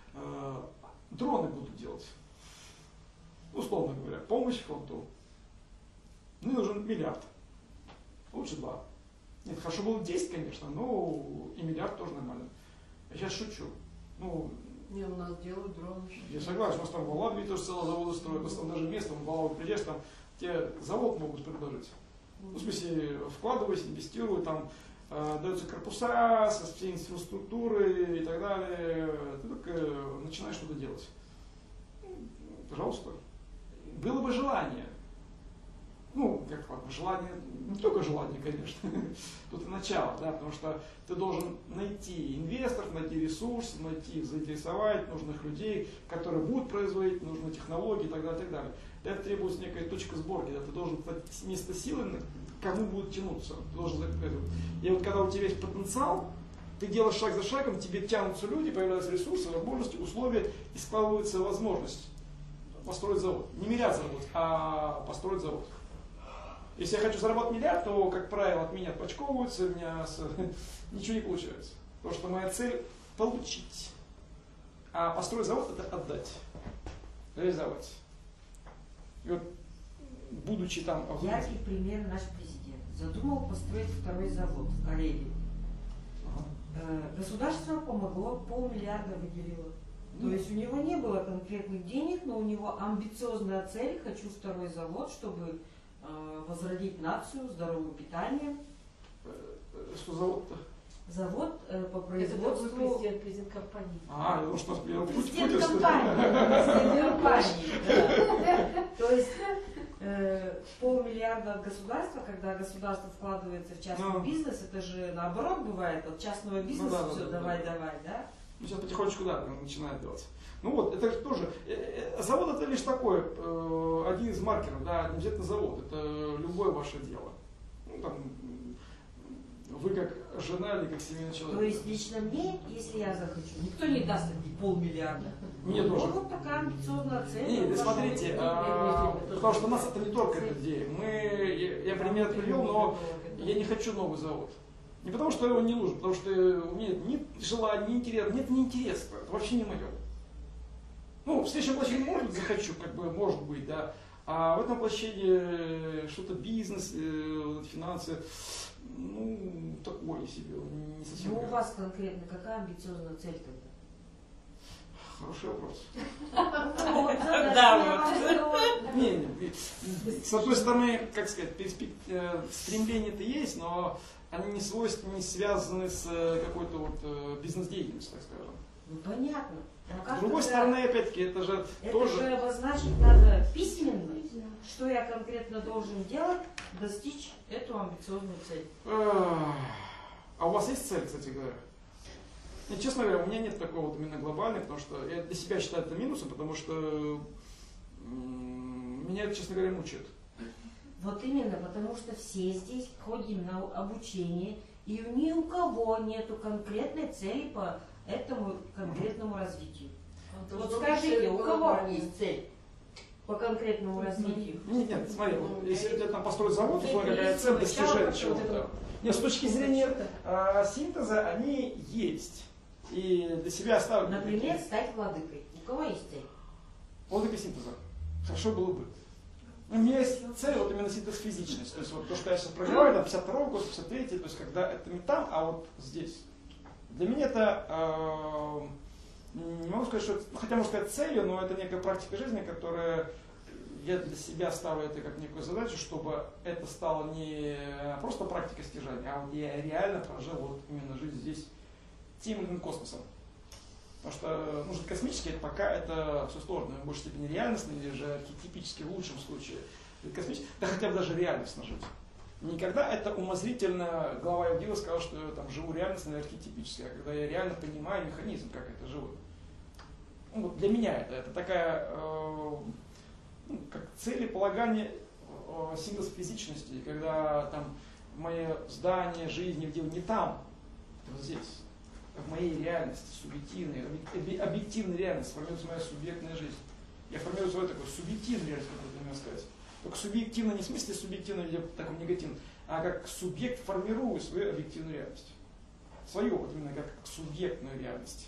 дроны будут делать. Условно говоря, помощь фронту. Мне нужен миллиард. Лучше 2. Нет, хорошо было 10, конечно, но и миллиард тоже нормально. Я сейчас шучу. Ну, Не, у нас делают дроны. я согласен, у нас там в Латвии тоже целые заводы строят, у нас там даже местом в Латвии приедешь, там тебе завод могут предложить. Ну, в смысле, вкладывайся, инвестируй, там даются корпуса со всей инфраструктурой и так далее. Ты только начинаешь что-то делать. Пожалуйста. Было бы желание. Ну, как ладно, желание, не только желание, конечно, тут и начало, да, потому что ты должен найти инвесторов, найти ресурсы, заинтересовать нужных людей, которые будут производить нужные технологии и так далее, и так далее. Для этого требуется некая точка сборки, да, ты должен место силы, кому будет тянуться. Ты должен, и вот когда у тебя есть потенциал, ты делаешь шаг за шагом, тебе тянутся люди, появляются ресурсы, возможности, условия, и складывается возможность построить завод. Не миллиард заработать, а построить завод. Если я хочу заработать миллиард, то, как правило, от меня отпочковываются, у меня ничего не получается. Потому что моя цель – получить. А построить завод – это отдать, реализовать. И вот, будучи там… Яркий пример наш президент. Задумал построить второй завод в Карелии. Государство помогло, 500 миллиарда выделило. То есть у него не было конкретных денег, но у него амбициозная цель – хочу второй завод, чтобы возродить нацию здоровым питанием. Что завод-то? Завод по производству… Это президент компании. Я думал, что президент компании. Президент компании, да. То есть 500 полмиллиарда от государства, когда государство вкладывается в частный бизнес, это же наоборот бывает, от частного бизнеса все давай, да? Ну, сейчас потихонечку, да, начинает делать. Ну вот, это же тоже, завод это лишь такой, один из маркеров, да, не обязательно завод, это любое ваше дело. Ну, там, вы как жена или как семейный человек. То есть лично мне, если я захочу, никто не даст мне полмиллиарда. Мне тоже. Вот такая амбициозная цель. Нет, смотрите, потому что у нас это не только эта идея. Я пример привел, но я не хочу новый завод. Не потому что его не нужен, потому что у меня нет желания, ни интереса, мне это не интересно, это вообще не мое. Ну, в следующем воплощении, может быть, захочу, как бы, может быть, да. А в этом воплощении что-то бизнес, финансы, ну, такое себе, не совсем. Ну, у вас конкретно какая амбициозная цель тогда? Хороший вопрос. Да, Не, с одной стороны, как сказать, стремления-то есть, но они не свойственны, не связаны с какой-то вот бизнес-деятельностью, так скажем. Ну, понятно. С другой стороны, опять-таки, это же тоже... Это же обозначить надо письменно, что я конкретно должен делать, достичь эту амбициозную цель. А у вас есть цель, кстати говоря? Нет, честно говоря, у меня нет такого вот именно глобального, потому что я для себя считаю это минусом, потому что меня это, честно говоря, мучает. Вот именно, потому что все здесь ходим на обучение, и ни у кого нету конкретной цели по этому конкретному развитию. Вот скажите, у кого есть цель по конкретному развитию? Нет, смотри, вот, если у тебя там построить завод, условно, какая цель достижения чего-то. Нет, с точки зрения синтеза они есть. И для себя оставить. Например, стать владыкой. У кого есть цель? Владыкой синтеза. Хорошо было бы. У меня есть цель, вот именно синтез физичность. То есть вот то, что я сейчас проговорю, там 52-й год, 53-й, то есть когда это не там, а вот здесь. Для меня это, не могу сказать, что это, хотя можно сказать целью, но это некая практика жизни, которая я для себя ставлю это как некую задачу, чтобы это стало не просто практикой стяжания, а вот я реально прожил вот именно жизнь здесь тем или иным космосом. Потому что ну, космический это пока это все сложно, в большей степени реальностный или же архетипический в лучшем случае. Космический, да хотя бы даже реальностно жить. Никогда это умозрительно голова Евдила сказала, что я там живу реальностно или архетипически, а когда я реально понимаю механизм, как это живет. Ну, вот для меня это такая ну, как целеполагание синтез физичности, когда там мое здание, жизнь Евдила не там, вот здесь. В моей реальности, субъективной, объективной реальности формируется моя субъектная жизнь. Я формирую свою такую субъективную реальность, как это можно сказать. Только субъективно не в смысле субъективно или таком негативном, а как субъект формирую свою объективную реальность. Свою, вот именно как субъектную реальность.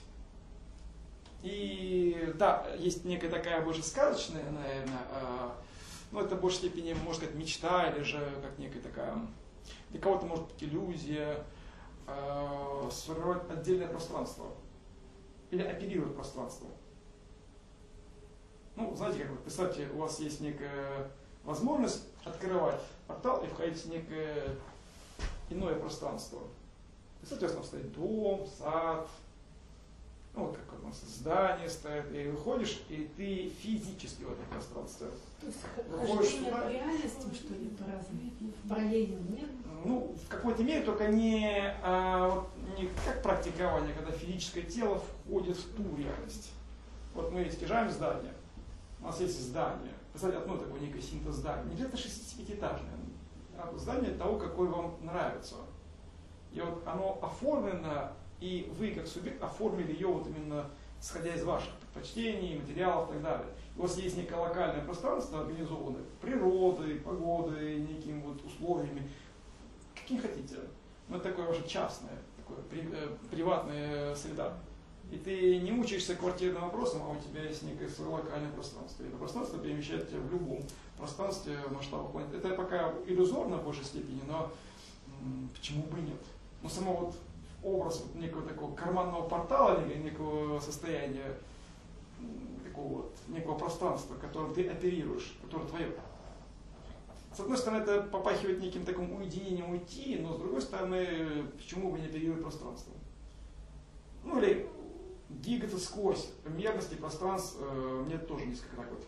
И да, есть некая такая больше сказочная, наверное, но это в большей степени, можно сказать, мечта или же как некая такая, для кого-то может быть иллюзия, сформировать отдельное пространство или оперировать пространством. Ну, знаете, как вот, представьте, у вас есть некая возможность открывать портал и входить в некое иное пространство. Представьте, у вас там стоит дом, сад, ну, вот как у нас здание стоит, и выходишь, и ты физически в этом пространстве. То есть хождение по реальности, что ли, по-разному, в параллельном мире? Ну, в какой-то мере, только не как практикование, когда физическое тело входит в ту реальность. Вот мы стяжаем здание, у нас есть здание, представьте, одно такое некое синтез здания, не обязательно 65-этажное, а здание того, какое вам нравится. И вот оно оформлено, и вы, как субъект, оформили ее вот именно исходя из ваших предпочтений, материалов и так далее. У вас есть некое локальное пространство, организованное природой, погодой, некими вот условиями, каким хотите. Но это такое ваше частное, такое приватная среда. И ты не мучаешься квартирным вопросом, а у тебя есть некое свое локальное пространство. И это пространство перемещает тебя в любом пространстве масштаба планеты. Это пока иллюзорно в большей степени, но почему бы и нет? Но само вот образ вот некого такого карманного портала, некого состояния, такого вот, некого пространства, которым ты оперируешь, которое твое. С одной стороны, это попахивает неким таким уединением уйти, но с другой стороны, почему бы не оперировать пространством? Ну или двигаться сквозь мерности пространств, мне тоже несколько так вот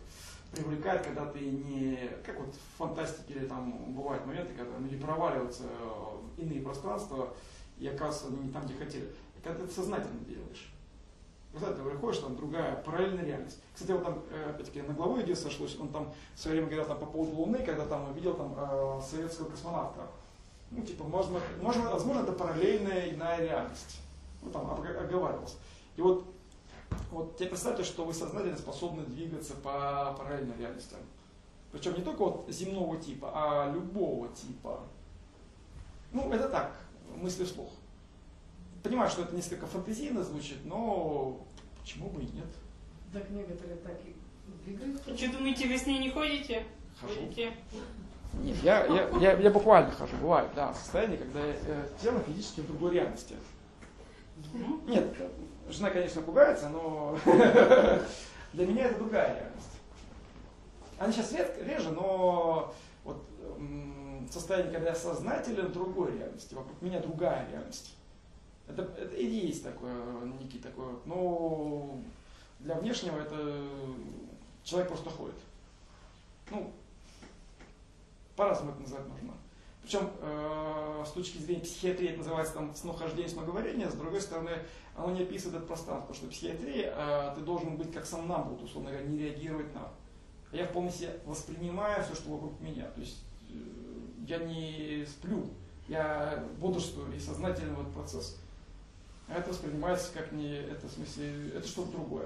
привлекает, когда ты не, как вот в фантастике или там бывают моменты, когда люди проваливаются в иные пространства и оказываются они не там, где хотели. И когда ты это сознательно делаешь. Когда ты выходишь, там другая параллельная реальность. Кстати, вот там, опять-таки, на главу идея сошлось, он там в свое время говорил там, по поводу Луны, когда там видел там советского космонавта. Ну, типа, возможно, это параллельная иная реальность. Ну, там оговаривался. И вот тебе представьте, что вы сознательно способны двигаться по параллельным реальностям. Причем не только вот земного типа, а любого типа. Ну, это так, мысли вслух. Понимаю, что это несколько фантазийно звучит, но почему бы и нет? Так некоторые так и двигаются. Что думаете, вы с ней не ходите? Хожу. Ходите? Нет, я буквально хожу, бывает, да, состояние, когда тело физически в другой реальности. Нет, жена, конечно, пугается, но для меня это другая реальность. Она сейчас реже, но вот состояние, когда я сознателен в другой реальности, вокруг меня другая реальность. Это и есть такое, некий такой, но для внешнего это человек просто ходит. Ну, по-разному это называть можно. Причем с точки зрения психиатрии это называется там снохождение, сноговорение, с другой стороны, оно не описывает это пространство, потому что в психиатрии ты должен быть как сомнамбул, условно говоря, не реагировать на. Я вполне себе воспринимаю все, что вокруг меня. То есть я не сплю, я бодрствую и сознательный вот процесс. А это воспринимается как не, это в смысле, это что-то другое.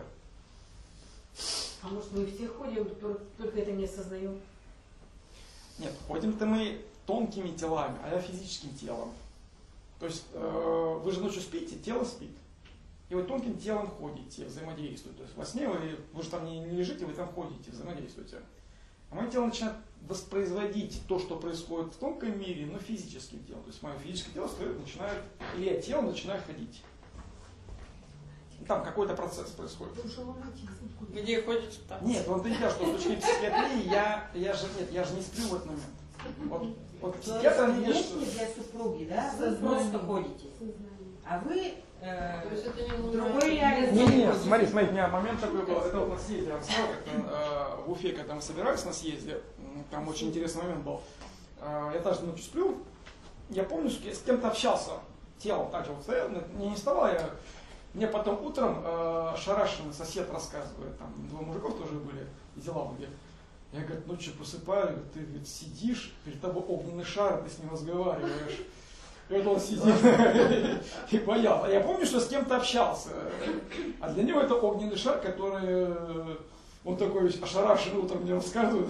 А может мы все ходим, только это не осознаем? Нет, ходим-то мы тонкими телами, а я физическим телом. То есть вы же ночью спите, тело спит. И вы тонким телом ходите, взаимодействуете. То есть во сне вы же там не лежите, вы там ходите, взаимодействуете. А мое тело начинает воспроизводить то, что происходит в тонком мире, но физическим телом. То есть мое физическое тело начинает, или я телом начинаю ходить. Там какой-то процесс происходит. Где ходите там? Нет, он-то не что с точки психиатрии я же не сплю в этот момент. Вот психиатр не видишь, что... Внешне для супруги, да, вы просто ходите. А вы То есть это не в другой реальности. Не, смотри, у меня момент такой был, это вот на съезде, я рассказал, как в Уфе, когда мы собирались на съезде, там очень интересный момент был. Я даже ночью сплю, я помню, с кем-то общался, телом так же вот стоял, не вставал я. Мне потом утром шарашенный сосед рассказывает, там два мужиков тоже были из Елабуги. Я, говорит, ночью просыпаюсь, говорит, ты говорит, сидишь, перед тобой огненный шар, ты с ним разговариваешь. И вот он сидит и боялся. А я помню, что с кем-то общался. А для него это огненный шар, который он такой весь ошарашенный утром мне рассказывает.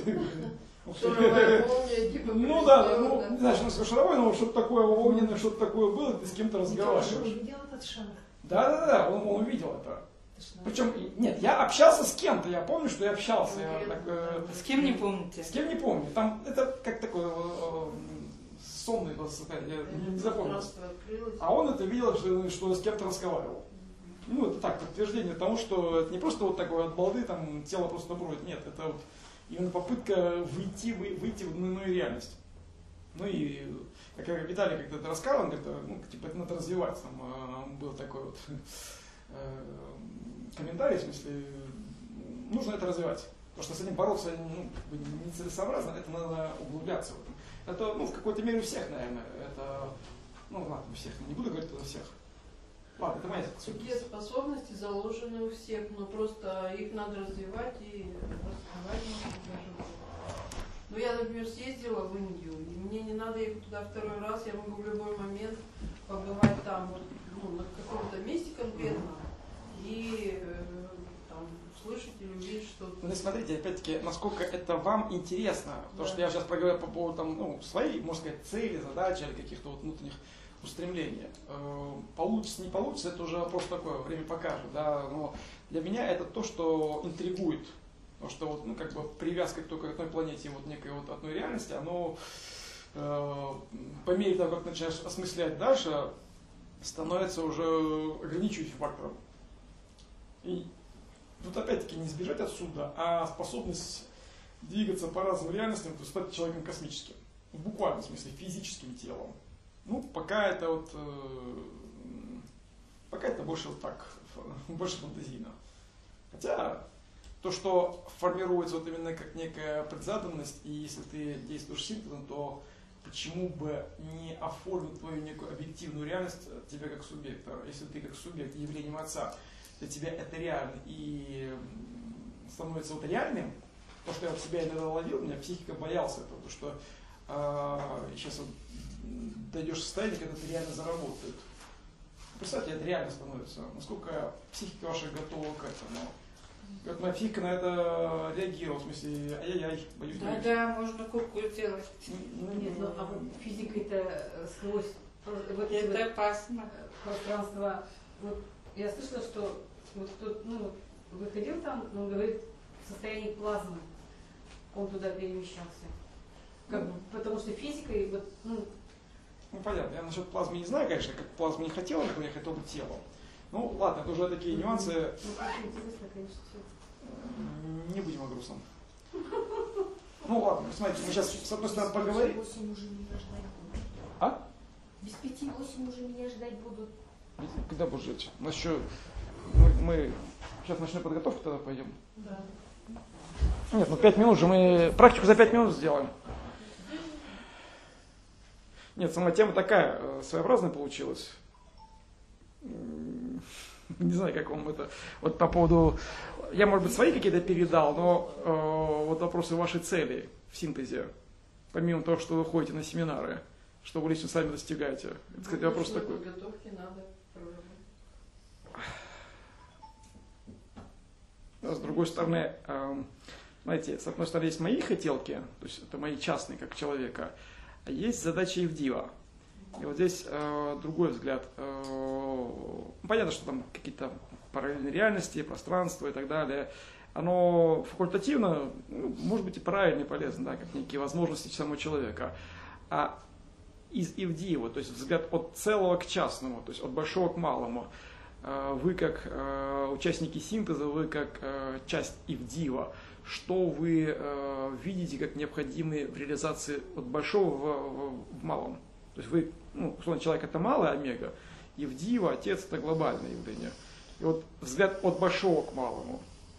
Ну да, ну не знаю, что шаровой, но что-то такое огненное, что-то такое было, ты с кем-то разговариваешь. Увидел этот шар? Да, он увидел это. Причем, нет, я общался с кем-то, я помню, что я общался. С кем не помните? С кем не помню. Там это как такой сонный состояние, я не запомнил. А он это видел, что с кем-то разговаривал. Ну, это так, подтверждение тому, что это не просто вот такое от балды, там тело просто бродит. Нет, это вот именно попытка выйти в иную реальность. Ну и, как Виталий как-то это рассказывал, он говорит, ну, типа, это надо развивать. Там был такой вот комментарий, в смысле, нужно это развивать. Потому что с этим бороться нецелесообразно, это надо углубляться в этом. Это, ну, в какой-то мере у всех, наверное. Это, ну, ладно, у всех, не буду говорить, это у всех. Ладно, это моя Такие способности заложены у всех, но просто их надо развивать и раскрывать. Ну, я, например, съездила в Индию, и мне не надо ехать туда второй раз, я могу в любой момент побывать там, вот, ну, на каком-то месте конкретно, и там слышать или увидеть что-то. Ну, смотрите, опять-таки, насколько это вам интересно, потому что я сейчас проговорил по поводу там, ну, своей, можно сказать, цели, задачи или каких-то вот внутренних устремления. Получится, не получится, это уже вопрос такой, время покажет, да, но для меня это то, что интригует. Потому что вот, ну, как бы привязка только к одной планете, вот некой вот одной реальности, оно по мере того, как начинаешь осмыслять дальше, становится уже ограничивающим фактором. И тут опять-таки не сбежать отсюда, а способность двигаться по разным реальностям, то есть стать человеком космическим. В буквальном смысле, физическим телом. Ну, пока это вот, пока это больше вот так, больше фантазийно. Хотя то, что формируется вот именно как некая предзаданность, и если ты действуешь синтезом, то почему бы не оформить твою некую объективную реальность тебя как субъекта? Если ты как субъект явлением Отца, для тебя это реально и становится вот реальным, то, что я вот себя иногда ловил, у меня психика боялся этого, потому что сейчас вот дойдешь в состояние, когда это реально заработает. Представьте, это реально становится. Насколько психика ваша готова к этому? Как моя психика на это реагировала, в смысле, ай-яй-яй, боюсь. Да, можно куклу сделать. Нет, ну а вот физикой-то сквозь вот Это опасно. пространство. Вот я слышала, что вот кто выходил там, он говорит, в состоянии плазмы он туда перемещался. Как бы, потому что физикой вот, Ну понятно, я насчет плазмы не знаю, конечно, как плазма не хотела, но я хотел бы телом. Ну ладно, это уже такие нюансы. Ну, очень интересно, конечно, все. Не будем о грустном. Ну ладно, смотрите, мы сейчас с одной стороны поговорим. 8 уже меня ждать будут. А? Без 5-8 уже меня ждать будут. Когда будешь жить? У нас еще мы сейчас начнем подготовку, тогда пойдем. Да. Нет, ну 5 минут же мы практику за 5 минут сделаем. Нет, сама тема такая, своеобразная получилась. Не знаю, как вам это. Вот по поводу. Я, может быть, свои какие-то передал, но вот вопросы вашей цели в синтезе. Помимо того, что вы ходите на семинары, что вы лично сами достигаете. Это, кстати, вопрос такой. Подготовки надо С другой стороны, знаете, с одной стороны, есть мои хотелки, то есть это мои частные, как человека, а есть задача Евдива. И вот здесь другой взгляд. Понятно, что там какие-то параллельные реальности, пространство и так далее. Оно факультативно, может быть и правильно, и полезно, да, как некие возможности самого человека. А из Евдива, то есть взгляд от целого к частному, то есть от большого к малому, вы как участники синтеза, вы как часть Евдива, что вы видите как необходимые в реализации от большого в малом. То есть вы, условно, человек это малая омега, Евдива, отец это глобальное явление. И вот взгляд от большого к малому.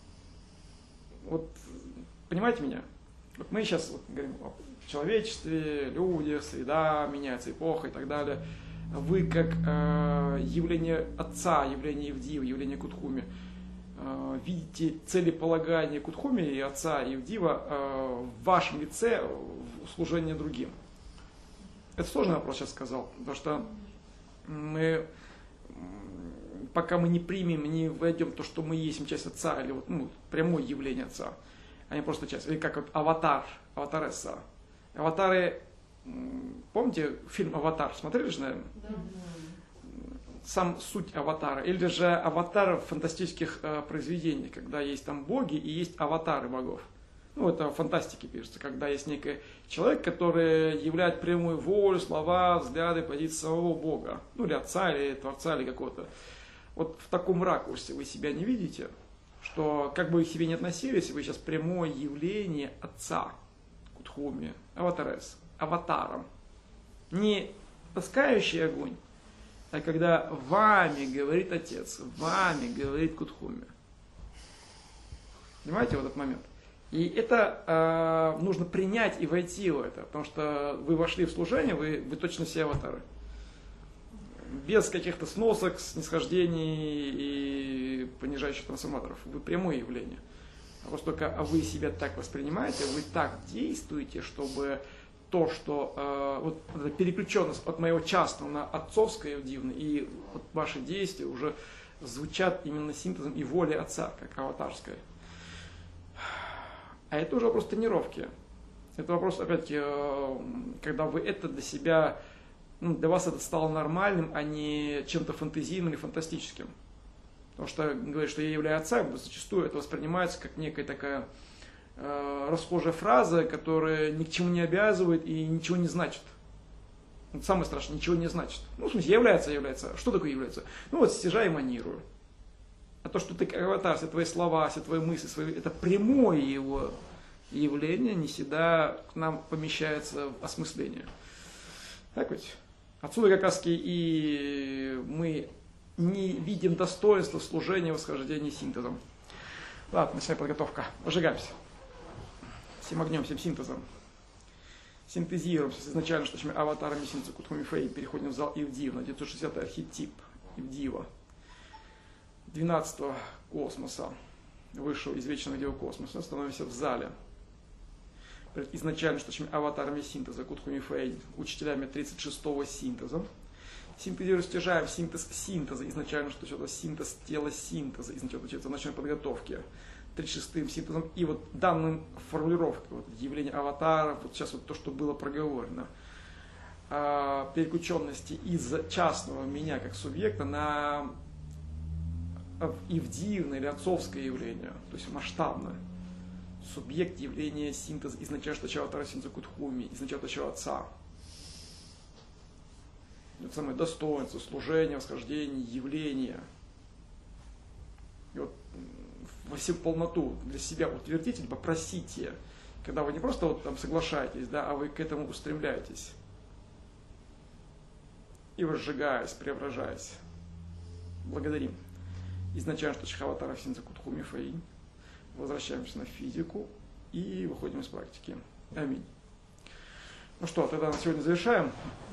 Вот понимаете меня? Вот мы сейчас говорим о человечестве, людях, среда меняется, эпоха и так далее. Вы как явление Отца, явление Евдива, явление Кутхуми, видите целеполагание Кутхуми и Отца и Евдива в вашем лице в служении другим. Это сложный вопрос, сейчас сказал, потому что мы, пока мы не примем, не войдем в то, что мы есть часть Отца, или вот, прямое явление Отца, а не просто часть, или как вот аватаресса. Аватары, помните фильм «Аватар», смотрели же, наверное? Да. Сам суть аватара, или же аватар в фантастических произведениях, когда есть там боги и есть аватары богов. Это в фантастике пишется, когда есть некий человек, который являет прямую волю, слова, взгляды, позиции самого Бога, или Отца, или Творца, или какого-то. Вот в таком ракурсе вы себя не видите, что как бы вы к себе не относились, вы сейчас прямое явление Отца, Кутхуми, аватарес, аватаром. Не таскающий огонь, а когда вами говорит Отец, вами говорит Кутхуми. Понимаете вот этот момент? И это нужно принять и войти в это, потому что вы вошли в служение, вы точно все аватары. Без каких-то сносок, снисхождений и понижающих трансформаторов. Вы прямое явление. Просто только вы себя так воспринимаете, вы так действуете, чтобы то, что вот эта переключенность от моего частного на отцовское дивное, и вот ваши действия уже звучат именно синтезом и волей Отца, как аватарское. А это уже вопрос тренировки. Это вопрос, опять-таки, когда вы это для себя, для вас это стало нормальным, а не чем-то фантазийным или фантастическим. Потому что говорить, что я являюсь Отцом, зачастую это воспринимается как некая такая расхожая фраза, которая ни к чему не обязывает и ничего не значит. Вот самое страшное, ничего не значит. В смысле, является. Что такое является? Стяжаю и манирую. А то, что ты как аватар, все твои слова, все твои мысли, это прямое его явление, не всегда к нам помещается в осмысление. Так ведь? Отсюда как раз и мы не видим достоинства служения, восхождения синтезом. Ладно, начинаем подготовка. Выжигаемся. Всем огнем, всем синтезом. Синтезируемся с изначально что аватарами синтеза Кутхумифей. Переходим в зал Ивдива, на 960 архетип Ивдива. 12-го космоса. Вышел из вечного дела космоса. Становимся в зале. Перед изначально что аватарами синтеза Кутхумифей. Учителями 36-го синтеза. Синтезируем, стяжаем синтез синтеза. Изначально что это синтез тела синтеза. Изначально получается в начальной подготовке. 36-м синтезом и вот данным формулировкой, вот, явление аватаров, вот сейчас вот то, что было проговорено, переключенности из частного меня как субъекта на ивдивное или отцовское явление, то есть масштабное. Субъект явления синтеза изначально что аватара синтеза Кутхуми, изначально что отца. Это самое достоинство, служение, восхождение, явление. И вот во всю полноту для себя утвердите, либо просите, когда вы не просто вот там соглашаетесь, да, а вы к этому устремляетесь. И возжигаясь, преображаясь. Благодарим. Изначально, что Чхаватара Синза Кутхуми Фэй. Возвращаемся на физику и выходим из практики. Аминь. Ну что, тогда на сегодня завершаем.